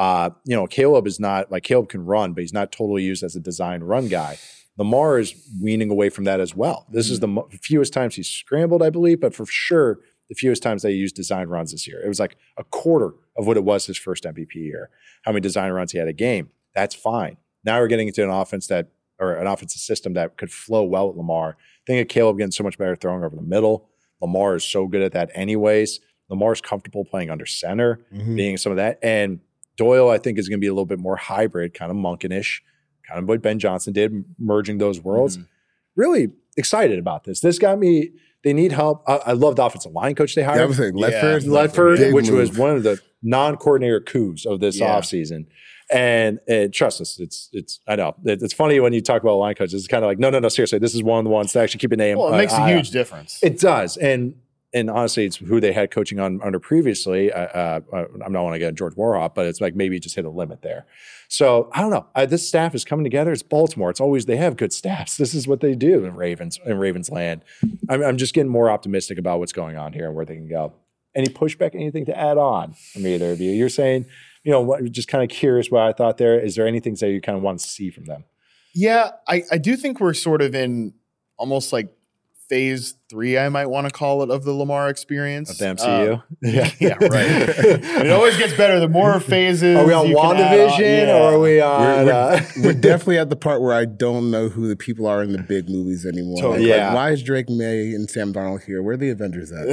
Caleb is not like Caleb can run, but he's not totally used as a design run guy. Lamar is weaning away from that as well. This is the fewest times he's scrambled, I believe, but for sure the fewest times they used design runs this year. It was like a quarter of what it was his first MVP year. How many design runs he had a game? That's fine. Now we're getting into an offensive system that could flow well with Lamar. I think of Caleb getting so much better throwing over the middle. Lamar is so good at that anyways. Lamar's comfortable playing under center, being some of that. And Doyle, I think, is going to be a little bit more hybrid, kind of Monken-ish, kind of what Ben Johnson did, merging those worlds. Really excited about this. This got me, they need help. I love the offensive line coach they hired. I was saying Ledford, which was one of the non-coordinator coups of this offseason. And trust us, it's I know. It's funny when you talk about line coaches. It's kind of like, no, seriously, this is one of the ones to actually keep a name. Well, it makes a huge difference. It does. And honestly, it's who they had coaching under previously. I'm not want to get George Warhop, but it's like maybe just hit a limit there. So I don't know. This staff is coming together. It's Baltimore. It's always, they have good staffs. This is what they do in Ravens land. I'm just getting more optimistic about what's going on here and where they can go. Any pushback, anything to add on from either of you? You're saying, just kind of curious what I thought there. Is there anything that you kind of want to see from them? Yeah, I do think we're sort of in almost like phase 3, I might want to call it, of the Lamar experience. Of the MCU? Yeah, right. It always gets better. The more phases. Are we on WandaVision or are we on... We're definitely at the part where I don't know who the people are in the big movies anymore. Totally. Like, why is Drake May and Sam Darnold here? Where are the Avengers at?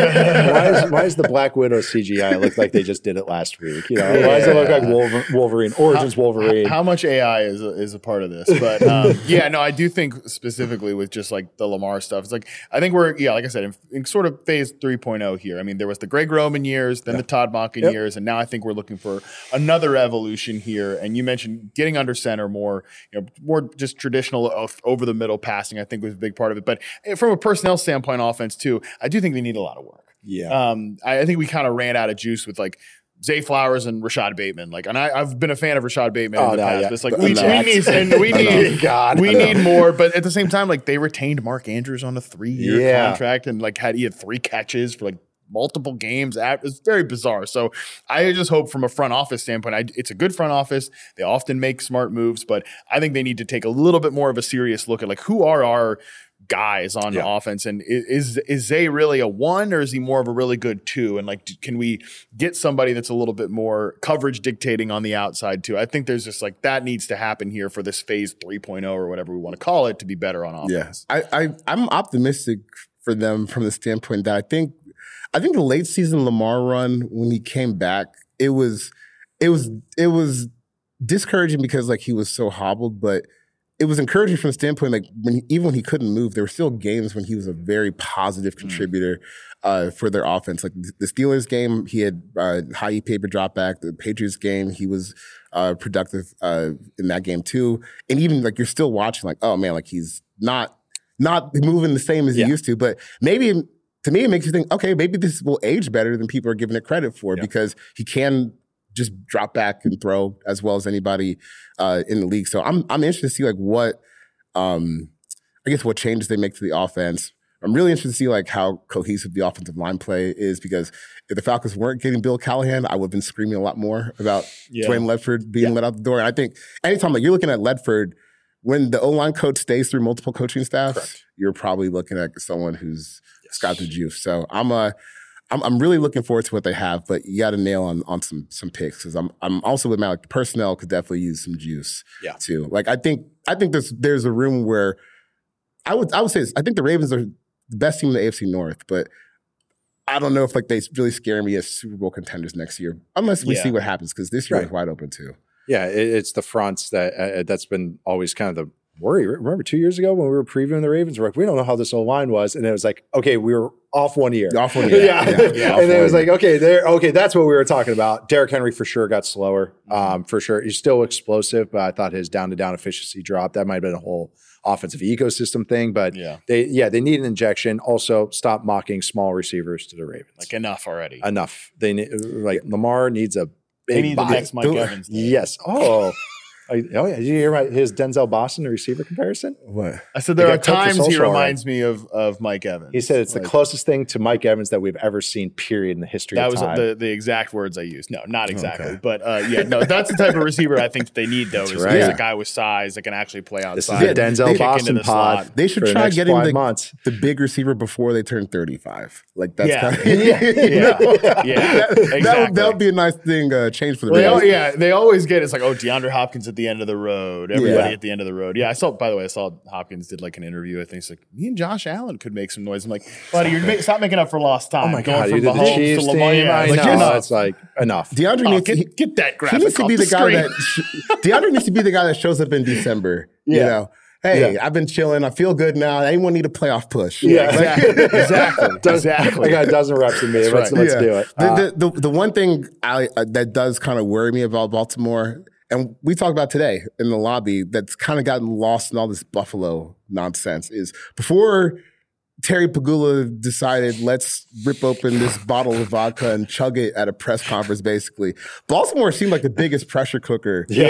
why is the Black Widow CGI look like they just did it last week? Why does it look like Wolverine? Origins Wolverine. How much AI is a part of this? But I do think specifically with just like the Lamar stuff, it's like, I think we're, like I said, in sort of phase 3.0 here. I mean, there was the Greg Roman years, then the Todd Monken years, and now I think we're looking for another evolution here. And you mentioned getting under center more just traditional over the middle passing, I think was a big part of it. But from a personnel standpoint, offense too, I do think they need a lot of work. Yeah. I think we kind of ran out of juice with like Zay Flowers and Rashad Bateman. And I've been a fan of Rashad Bateman in the past. But it's like we need more. But at the same time, like they retained Mark Andrews on a 3-year contract and like he had 3 catches for like multiple games. It's very bizarre. So I just hope from a front office standpoint, it's a good front office. They often make smart moves, but I think they need to take a little bit more of a serious look at like who are our guys on offense, and is Zay really a 1 or is he more of a really good 2? And like, can we get somebody that's a little bit more coverage dictating on the outside too? I think there's just like that needs to happen here for this phase 3.0 or whatever we want to call it to be better on offense. Yeah, I'm optimistic for them from the standpoint that I think the late season Lamar run when he came back, it was discouraging because like he was so hobbled, but it was encouraging from the standpoint, like even when he couldn't move, there were still games when he was a very positive contributor for their offense. Like the Steelers game, he had high paper drop back. The Patriots game, he was productive in that game too. And even like you're still watching, like, oh man, like he's not moving the same as he used to. But maybe to me, it makes you think, okay, maybe this will age better than people are giving it credit for because he can just drop back and throw as well as anybody in the league. So I'm interested to see like what what changes they make to the offense. I'm really interested to see like how cohesive the offensive line play is, because if the Falcons weren't getting Bill Callahan, I would have been screaming a lot more about Dwayne Ledford being let out the door. And I think anytime like you're looking at Ledford, when the O-line coach stays through multiple coaching staffs, you're probably looking at someone who's got the juice. So I'm really looking forward to what they have, but you got to nail on some picks, because I'm also with Matt. Like the personnel could definitely use some juice too. Like I think there's a room where I would say this, I think the Ravens are the best team in the AFC North, but I don't know if like they really scare me as Super Bowl contenders next year, unless we see what happens, because this year is wide open too. Yeah, it's the fronts that's been always kind of the worry. Remember 2 years ago when we were previewing the Ravens, we're like, we don't know how this O-line was. And it was like, okay, we were off 1 year. Off 1 year. Yeah. And then it was like, okay, that's what we were talking about. Derrick Henry for sure got slower. For sure. He's still explosive, but I thought his down-to-down efficiency dropped. That might have been a whole offensive ecosystem thing. But they need an injection. Also, stop mocking small receivers to the Ravens. Like enough already. Enough. They need, like Lamar needs a big need body. the next Mike Evans. Yes. Oh yeah. Did you hear his Denzel Boston receiver comparison? What? I said there are times he reminds me of Mike Evans. He said it's the closest thing to Mike Evans that we've ever seen, period, in the history of time. That was the exact words I used. No, not exactly. But that's the type of receiver I think that they need, though, is a guy with size that can actually play outside. This is a Denzel Boston pod. They should try getting the big receiver before they turn 35. Like, that's kind of... exactly. That would be a nice thing, change for the Ravens. They always get, it's like, DeAndre Hopkins at the end of the road. Everybody at the end of the road. Yeah, I saw Hopkins did like an interview. I think it's like, me and Josh Allen could make some noise. I'm like, buddy, stop making up for lost time. Oh my God, going from the Chiefs to Lamar. It's like, enough. DeAndre needs get that graphic. He needs to be the guy DeAndre needs to be the guy that shows up in December. You know, hey, I've been chilling. I feel good now. Anyone need a playoff push? Yeah, exactly. I got a dozen reps in me. Let's do it. The one thing that does kind of worry me about Baltimore, and we talked about today in the lobby, that's kind of gotten lost in all this Buffalo nonsense, is before Terry Pagula decided, let's rip open this bottle of vodka and chug it at a press conference, basically, Baltimore seemed like the biggest pressure cooker in the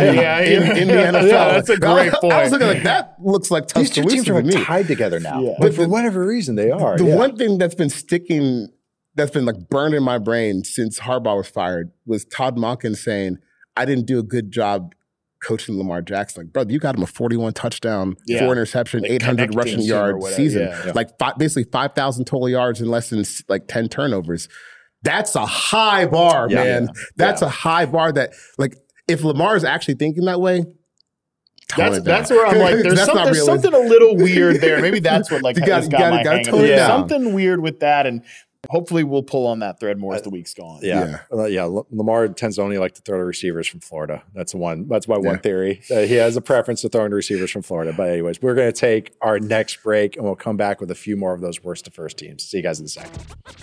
NFL. Yeah, that's a great point. I was looking like, that looks like These two teams are tied together now. Yeah. But for whatever reason, they are. The one thing that's been sticking, that's been like burned in my brain since Harbaugh was fired, was Todd Monken saying, I didn't do a good job coaching Lamar Jackson. Like, brother, you got him a 41 touchdown, 4 interception, like 800 rushing yard season. Like basically 5,000 total yards and less than like 10 turnovers. That's a high bar, man. That's a high bar that, like, if Lamar is actually thinking that way, that's where I'm like, there's something a little weird there. Maybe that's what has got my hang up. There's something weird with that, and hopefully we'll pull on that thread more as the weeks go on. Lamar tends to only like to throw to receivers from Florida. That's my one theory. He has a preference to throwing to receivers from Florida. But anyways, we're going to take our next break, and we'll come back with a few more of those worst to first teams. See you guys in a second.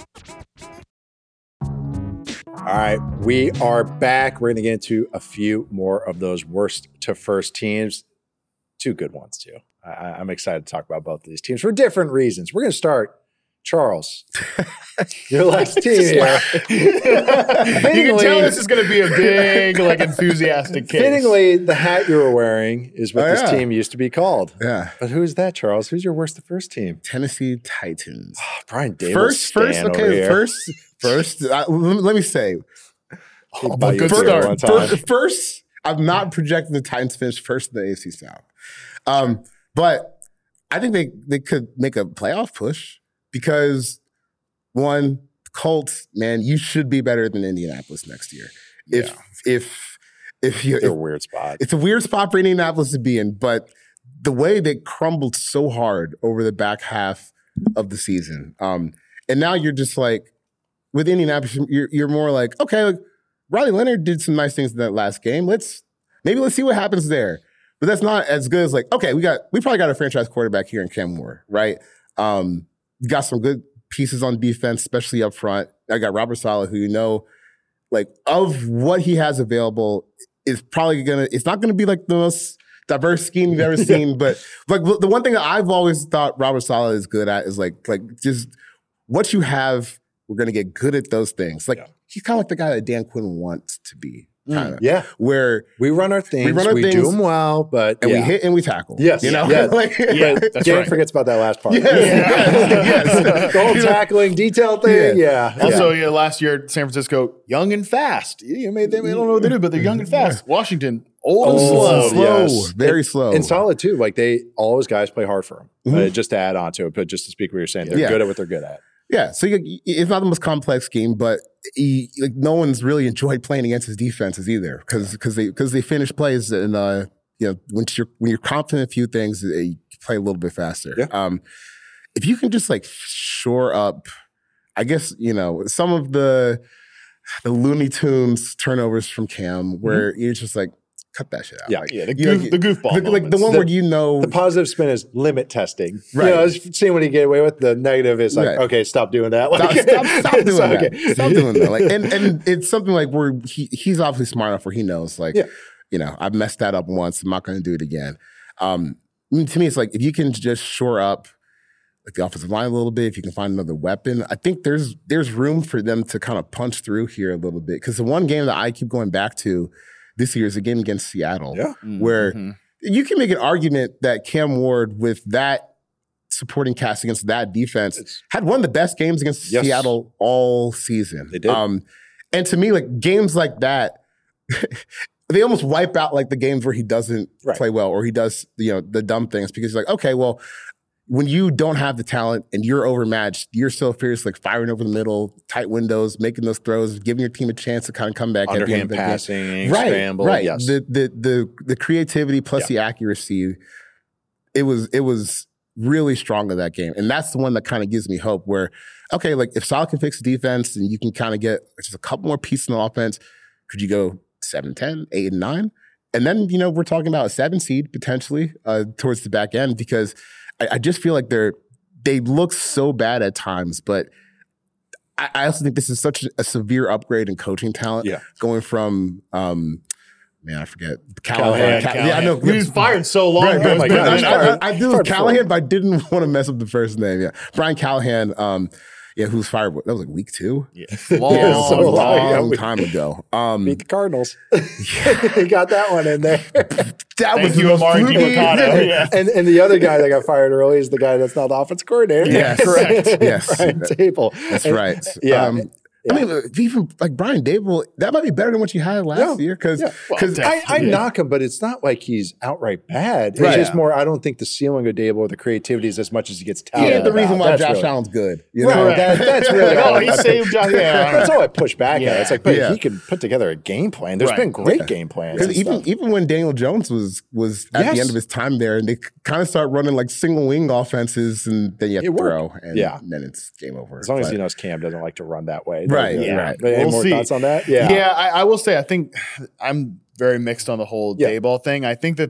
All right, we are back. We're going to get into a few more of those worst to first teams. Two good ones, too. I'm excited to talk about both of these teams for different reasons. We're going to start, Charles, your last team here. You can tell this is going to be a big, enthusiastic case. Fittingly, the hat you were wearing is what this team used to be called. Yeah. But who's that, Charles? Who's your worst to first team? Tennessee Titans. Oh, Brian Davis. First. Let me say. Good start. First, I'm not projecting the Titans finish first in the AFC South. But I think they could make a playoff push. Because, one, Colts, man, you should be better than Indianapolis next year. If they're a weird spot. It's a weird spot for Indianapolis to be in, but the way they crumbled so hard over the back half of the season, and now you're just like, with Indianapolis, you're more like, okay, Riley Leonard did some nice things in that last game. Let's see what happens there. But that's not as good as like, okay, we probably got a franchise quarterback here in Cam Moore, right? Got some good pieces on defense, especially up front. I got Robert Saleh, who of what he has available, is probably it's not gonna be like the most diverse scheme you've ever seen. But the one thing that I've always thought Robert Saleh is good at is like just what you have, we're gonna get good at those things. He's kind of like the guy that Dan Quinn wants to be. Where we run our things, we do them well, but we hit and we tackle. Yes, that's Dan forgets about that last part. Yes. The whole tackling detail thing. Also, last year San Francisco, young and fast. They don't know what they do, but they're young and fast. Washington, old and slow, very slow, and solid too. All those guys play hard for them. Just to add on to it, but just to speak what you're saying, they're good at what they're good at. Yeah, so it's not the most complex scheme, but no one's really enjoyed playing against his defenses either, because they finish plays, and when you're confident in a few things, you play a little bit faster. Yeah. If you can just shore up, I guess some of the the Looney Tunes turnovers from Cam, where you're just like, cut that shit out. Yeah, like, the goofball. Like the one where the positive spin is limit testing. Right. Seeing what he get away with. The negative is like, okay, stop doing that. Like, stop doing that. Okay. Stop doing that. Like, and it's something like where he's obviously smart enough where he knows, like, I've messed that up once. I'm not going to do it again. I mean, to me, it's like if you can just shore up like the offensive line a little bit, if you can find another weapon, I think there's room for them to kind of punch through here a little bit. Because the one game that I keep going back to this year is a game against Seattle, where you can make an argument that Cam Ward, with that supporting cast against that defense, had one of the best games against Seattle all season. They did. And to me, like games like that, they almost wipe out like the games where he doesn't play well or he does the dumb things, because you're like, okay, well, when you don't have the talent and you're overmatched, you're so fierce, like firing over the middle, tight windows, making those throws, giving your team a chance to kind of come back at the end of the passing, game. scramble. Right. Yes. The creativity plus the accuracy, it was really strong in that game. And that's the one that kind of gives me hope where, okay, like if Saleh can fix the defense and you can kind of get just a couple more pieces in the offense, could you go 7-10, 8-9? And then, we're talking about a 7 seed potentially towards the back end, because I just feel like they look so bad at times, but I also think this is such a severe upgrade in coaching talent. Yeah. Going from I forget Callahan. Yeah, I know. He was fired so long ago. I do Callahan, but I didn't want to mess up the first name. Yeah, Brian Callahan. Who's fired? That was like week 2. Yeah, long time ago. Beat the Cardinals. He got that one in there. That was Amari DiMarcano. Yeah. And the other guy that got fired early is the guy that's now the offense coordinator. Yes, correct. Yes, Brian Dable. That's right. Yeah. I mean, even like Brian Dable, that might be better than what you had last year. Because I knock him, but it's not like he's outright bad. It's just more, I don't think the ceiling of Dable or the creativity is as much as he gets touted. Yeah, the reason why Josh really, Allen's good. That's really all. He saved Josh. That's all I push back at. It's like, but he can put together a game plan. There's been great game plans. Even when Daniel Jones was at the end of his time there, and they kind of start running like single wing offenses, and then you have to throw, and then it's game over. As long as he knows Cam doesn't like to run that way. Right. But any more thoughts on that? Yeah. I will say, I think I'm very mixed on the whole Dayball thing. I think that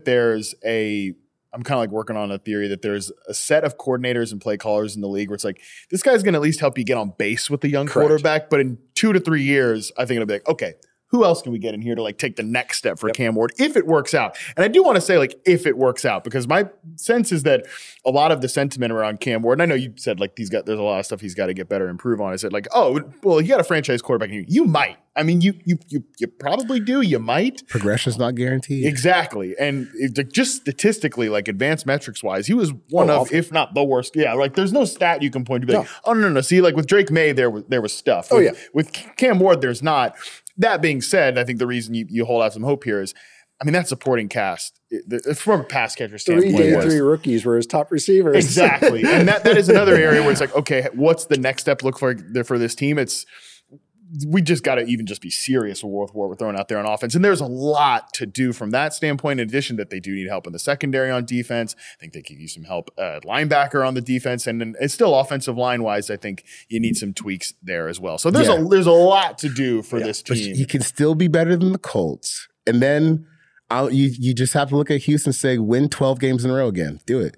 I'm kind of like working on a theory that there's a set of coordinators and play callers in the league where it's like, this guy's going to at least help you get on base with the young quarterback. But in 2 to 3 years, I think it'll be like, okay, who else can we get in here to like take the next step for Cam Ward if it works out? And I do want to say like if it works out, because my sense is that a lot of the sentiment around Cam Ward, and I know you said like there's a lot of stuff he's got to get better and improve on. I said like, oh, well, you got a franchise quarterback in here. You might. I mean, you probably do. You might. Progression's not guaranteed. Exactly. And just statistically, like advanced metrics wise, he was one of, if not the worst. Yeah, like there's no stat you can point to be like, oh, no. See, like with Drake May, there was stuff. With Cam Ward, there's not. That being said, I think the reason you hold out some hope here is, I mean, that supporting cast, from a pass catcher standpoint. 3 day 3 rookies were his top receivers. Exactly. And that is another area where it's like, okay, what's the next step look for this team? We just got to even just be serious with what we're throwing out there on offense. And there's a lot to do from that standpoint, in addition that they do need help in the secondary on defense. I think they could use some help at linebacker on the defense. And then it's still offensive line-wise, I think you need some tweaks there as well. So there's a lot to do for this team. But he can still be better than the Colts. And then you just have to look at Houston and say, win 12 games in a row again. Do it.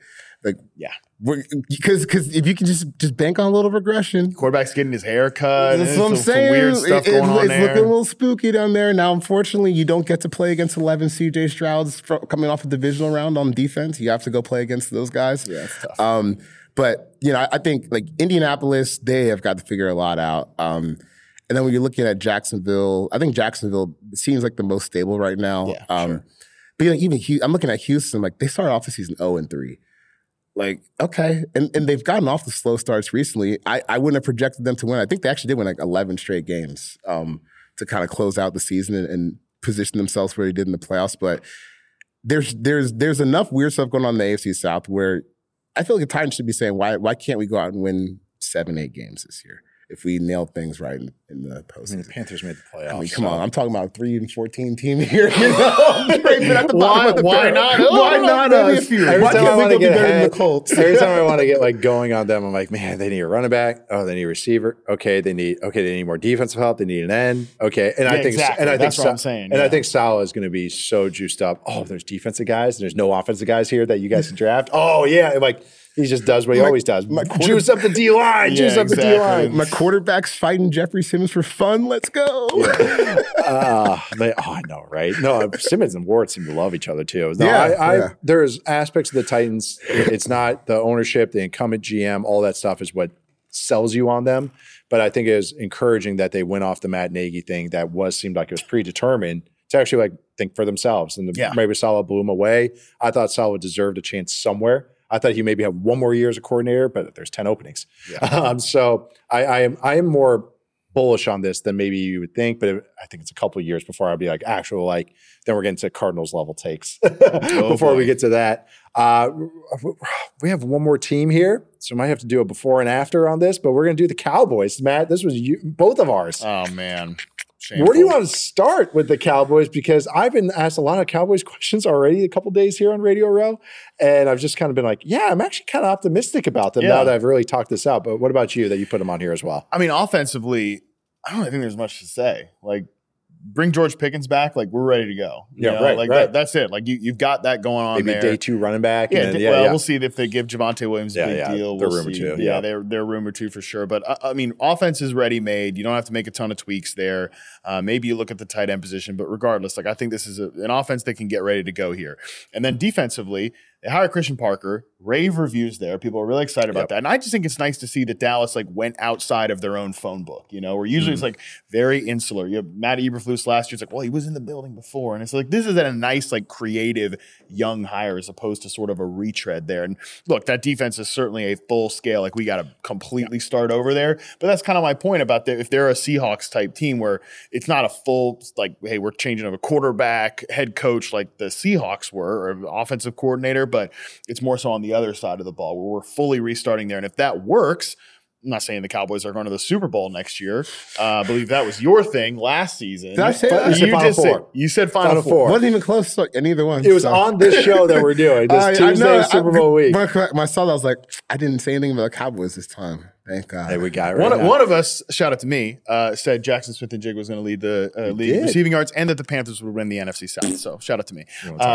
Because if you can just bank on a little regression. Quarterback's getting his hair cut. That's what I'm saying. Some weird stuff going on there. It's looking a little spooky down there. Now, unfortunately, you don't get to play against 11 CJ Strouds coming off a divisional round on defense. You have to go play against those guys. Yeah, it's tough. But, I think like Indianapolis, they have got to figure a lot out. And then when you're looking at Jacksonville, I think Jacksonville seems like the most stable right now. Yeah, sure. But even I'm looking at Houston, like they started off the season 0-3. Like, okay. And they've gotten off the slow starts recently. I wouldn't have projected them to win. I think they actually did win like 11 straight games to kind of close out the season and position themselves where they did in the playoffs. But there's enough weird stuff going on in the AFC South where I feel like the Titans should be saying, why can't we go out and win 7-8 games this year? if we nail things right in the postseason. I mean, the Panthers made the playoffs. I mean, come on. I'm talking about 3-14 team here. You know? Why not? Why not us? Every time I want to get ahead, the Colts? Every time I want to get like going on them, I'm like, man, they need a running back. Oh, they need a receiver. Okay, they need more defensive help. They need an end. Okay, and I think exactly. That's what I'm saying. And I think Salah is going to be so juiced up. Oh, there's defensive guys. There's no offensive guys here that you guys can draft. Oh yeah, like he just does what he always does. Juice up the D line. Juice up the D line. My quarterback's fighting Jeffrey Simmons for fun. Let's go. Yeah. I know, right? No, Simmons and Ward seem to love each other too. No, there's aspects of the Titans. It's not the ownership, the incumbent GM, all that stuff is what sells you on them. But I think it is encouraging that they went off the Matt Nagy thing that seemed like it was predetermined to actually like think for themselves. And maybe Salah blew him away. I thought Salah deserved a chance somewhere. I thought he maybe had one more year as a coordinator, but there's 10 openings. Yeah. So I am more bullish on this than maybe you would think, but I think it's a couple of years before I'll be like then we're getting to Cardinals level takes before we get to that. We have one more team here, so we might have to do a before and after on this, but we're going to do the Cowboys. Matt, this was both of ours. Oh, man. Shameful. Where do you want to start with the Cowboys? Because I've been asked a lot of Cowboys questions already a couple days here on Radio Row, and I've just kind of been like, yeah, I'm actually kind of optimistic about them now that I've really talked this out. But what about you that you put them on here as well? I mean, offensively, I don't think there's much to say. Like, bring George Pickens back. Like, we're ready to go. You know? Right. That's it. Like, you've got that going on. Maybe day 2 running back. We'll see if they give Javonte Williams a big deal. They're rumored to. Yeah, they're rumored to for sure. But I mean, offense is ready made. You don't have to make a ton of tweaks there. Maybe you look at the tight end position, but regardless, like I think this is an offense that can get ready to go here. And then defensively, they hired Christian Parker, rave reviews there. People are really excited about that. And I just think it's nice to see that Dallas like went outside of their own phone book, you know, where usually it's like very insular. You have Matt Eberflus last year. It's like, well, he was in the building before. And it's like, this is a nice, like creative young hire as opposed to sort of a retread there. And look, that defense is certainly a full scale. Like we got to completely start over there. But that's kind of my point about if they're a Seahawks type team where it's not a full, like, hey, we're changing of a quarterback, head coach like the Seahawks were, or offensive coordinator, but it's more so on the other side of the ball where we're fully restarting there. And if that works, I'm not saying the Cowboys are going to the Super Bowl next year. I believe that was your thing last season. Did I say that? You said Final Four. Wasn't even close to any of the ones. It was on this show that we're doing. This Tuesday Super Bowl week. When I saw that, I was like, I didn't say anything about the Cowboys this time. Thank God. Hey, we got it right one of us, shout out to me, said Jackson Smith-Njigba was going to lead the lead receiving yards and that the Panthers would win the NFC South. So shout out to me. We won't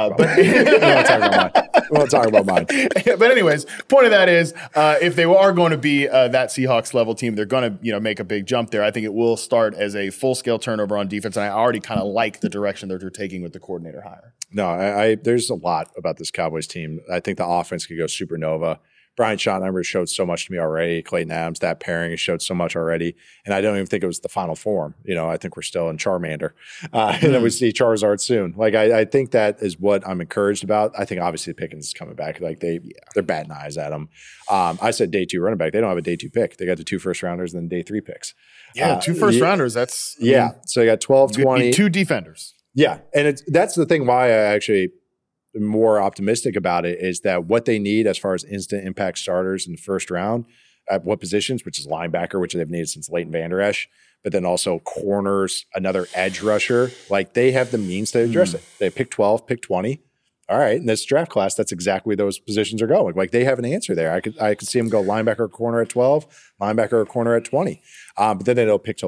talk about mine. But anyways, point of that is if they are going to be that Seahawks level team, they're going to make a big jump there. I think it will start as a full-scale turnover on defense, and I already kind of like the direction that they're taking with the coordinator hire. No, there's a lot about this Cowboys team. I think the offense could go supernova. Brian Schottenheimer showed so much to me already. Clayton Adams, that pairing has showed so much already. And I don't even think it was the final form. You know, I think we're still in Charmander. And then we see Charizard soon. Like, I think that is what I'm encouraged about. I think obviously Pickens is coming back. Like, they're batting eyes at him. I said day 2 running back. They don't have a day 2 pick. They got the 2 first rounders and then day 3 picks. Yeah, 2 first rounders. That's so they got 12, 20. 2 defenders. Yeah. And that's the thing why I actually more optimistic about it is that what they need as far as instant impact starters in the first round at what positions, which is linebacker, which they've needed since Leighton Vander Esch, but then also corners, another edge rusher. Like they have the means to address it. They pick 12, pick 20. All right, in this draft class, that's exactly where those positions are going. Like they have an answer there. I could see them go linebacker or corner at 12, linebacker or corner at 20. But then they'll pick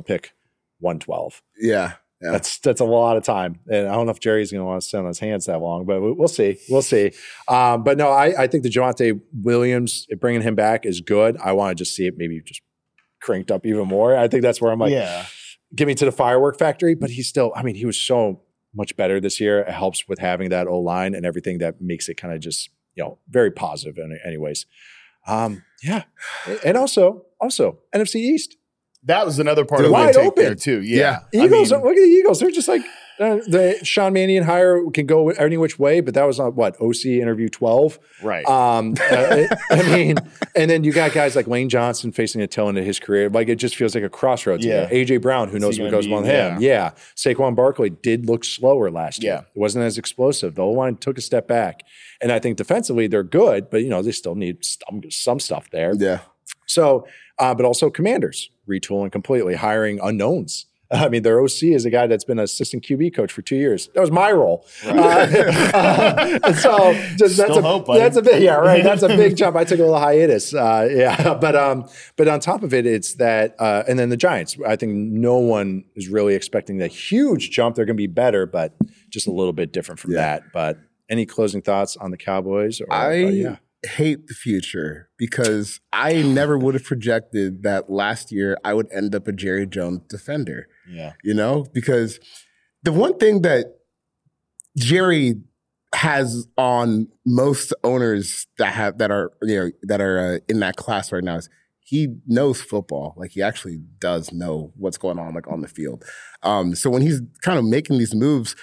112. Yeah. Yeah. That's a lot of time. And I don't know if Jerry's going to want to sit on his hands that long, but we'll see. We'll see. But no, I think the Javonte Williams, bringing him back is good. I want to just see it maybe just cranked up even more. I think that's where I'm like, give me to the firework factory. But he's still, I mean, he was so much better this year. It helps with having that O-line and everything that makes it kind of just, very positive anyways. Yeah. And also NFC East. That was another part of wide my take open there too. Yeah. Eagles, look at the Eagles. They're just like the Sean Mannion hire can go any which way, but that was on OC interview 12. Right. I mean, and then you got guys like Lane Johnson facing a toe into his career. Like it just feels like a crossroads. Yeah. AJ Brown, who knows what goes on with him. Yeah. Saquon Barkley did look slower last year. Yeah. It wasn't as explosive. The O-line took a step back. And I think defensively they're good, but they still need some stuff there. Yeah. So, but also Commanders retooling completely, hiring unknowns. I mean, their OC is a guy that's been an assistant QB coach for 2 years. That was my role. Right. So that's a big, yeah, right. That's a big jump. I took a little hiatus. But on top of it, it's that, and then the Giants. I think no one is really expecting that huge jump. They're going to be better, but just a little bit different from that. But any closing thoughts on the Cowboys? I hate the future because I never would have projected that last year I would end up a Jerry Jones defender. Yeah. You know, because the one thing that Jerry has on most owners that are in that class right now is he knows football. Like he actually does know what's going on like on the field. So when he's kind of making these moves,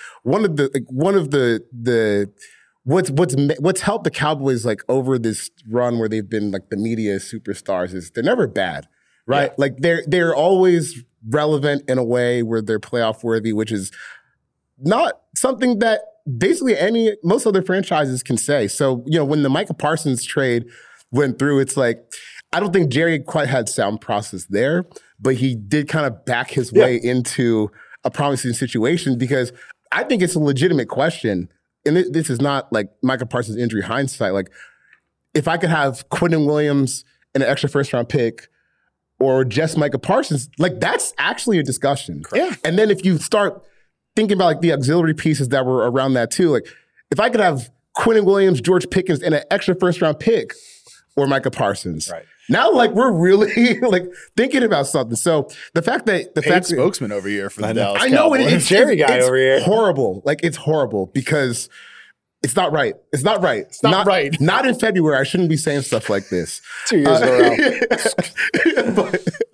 what's helped the Cowboys like over this run where they've been like the media superstars is they're never bad, right? Yeah. Like they're always relevant in a way where they're playoff worthy, which is not something that basically most other franchises can say. So, you know, when the Micah Parsons trade went through, it's like, I don't think Jerry quite had sound process there, but he did kind of back his way into a promising situation because I think it's a legitimate question. And this is not like Micah Parsons' injury hindsight. Like, if I could have Quinnen Williams and an extra first-round pick or just Micah Parsons, like, that's actually a discussion. Yeah. And then if you start thinking about, like, the auxiliary pieces that were around that, too, like, if I could have Quinnen Williams, George Pickens, and an extra first-round pick or Micah Parsons. Right. Now, like, we're really, like, thinking about something. So the fact that spokesman over here for the Dallas Cowboys. I know it's Jerry guy over here. Horrible. Like, it's horrible because it's not right. It's not right. It's not right. Not in February. I shouldn't be saying stuff like this. 2 years in a row.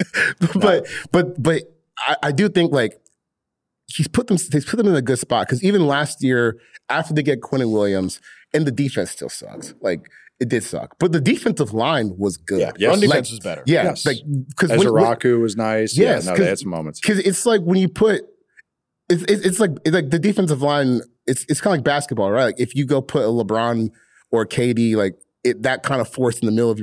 But I do think like he's put them in a good spot because even last year after they get Quinnen Williams and the defense still sucks. Like it did suck, but the defensive line was good. Yeah, yes. Run defense was better. Yeah, yes. Like because Ezra was nice. Yes, they had some moments. Because it's like when you put it's like the defensive line. It's kind of like basketball, right? Like if you go put a LeBron or KD, like that kind of force in the middle of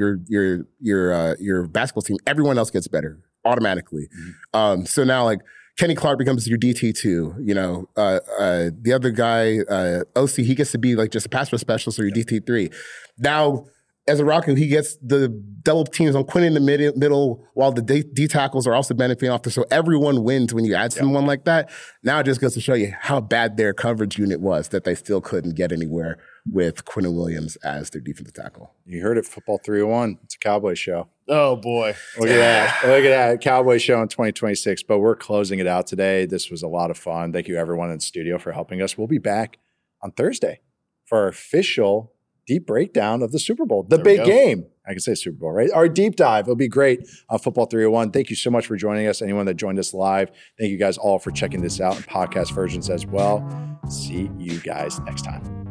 your basketball team, everyone else gets better automatically. Mm-hmm. So now like Kenny Clark becomes your DT2. You know, the other guy, OC, he gets to be like just a pass rush specialist or your DT3. Now, as a Rocket, he gets the double teams on Quinn in the middle while the D tackles are also benefiting off this. So everyone wins when you add someone like that. Now it just goes to show you how bad their coverage unit was that they still couldn't get anywhere with Quinnen Williams as their defensive tackle. You heard it, Football 301. It's a Cowboy show. Oh, boy. Look at that. Look at that. Cowboy show in 2026. But we're closing it out today. This was a lot of fun. Thank you, everyone in the studio, for helping us. We'll be back on Thursday for our official deep breakdown of the Super Bowl, the big game. I can say Super Bowl, right? Our deep dive. It'll be great on Football 301. Thank you so much for joining us. Anyone that joined us live, thank you guys all for checking this out in podcast versions as well. See you guys next time.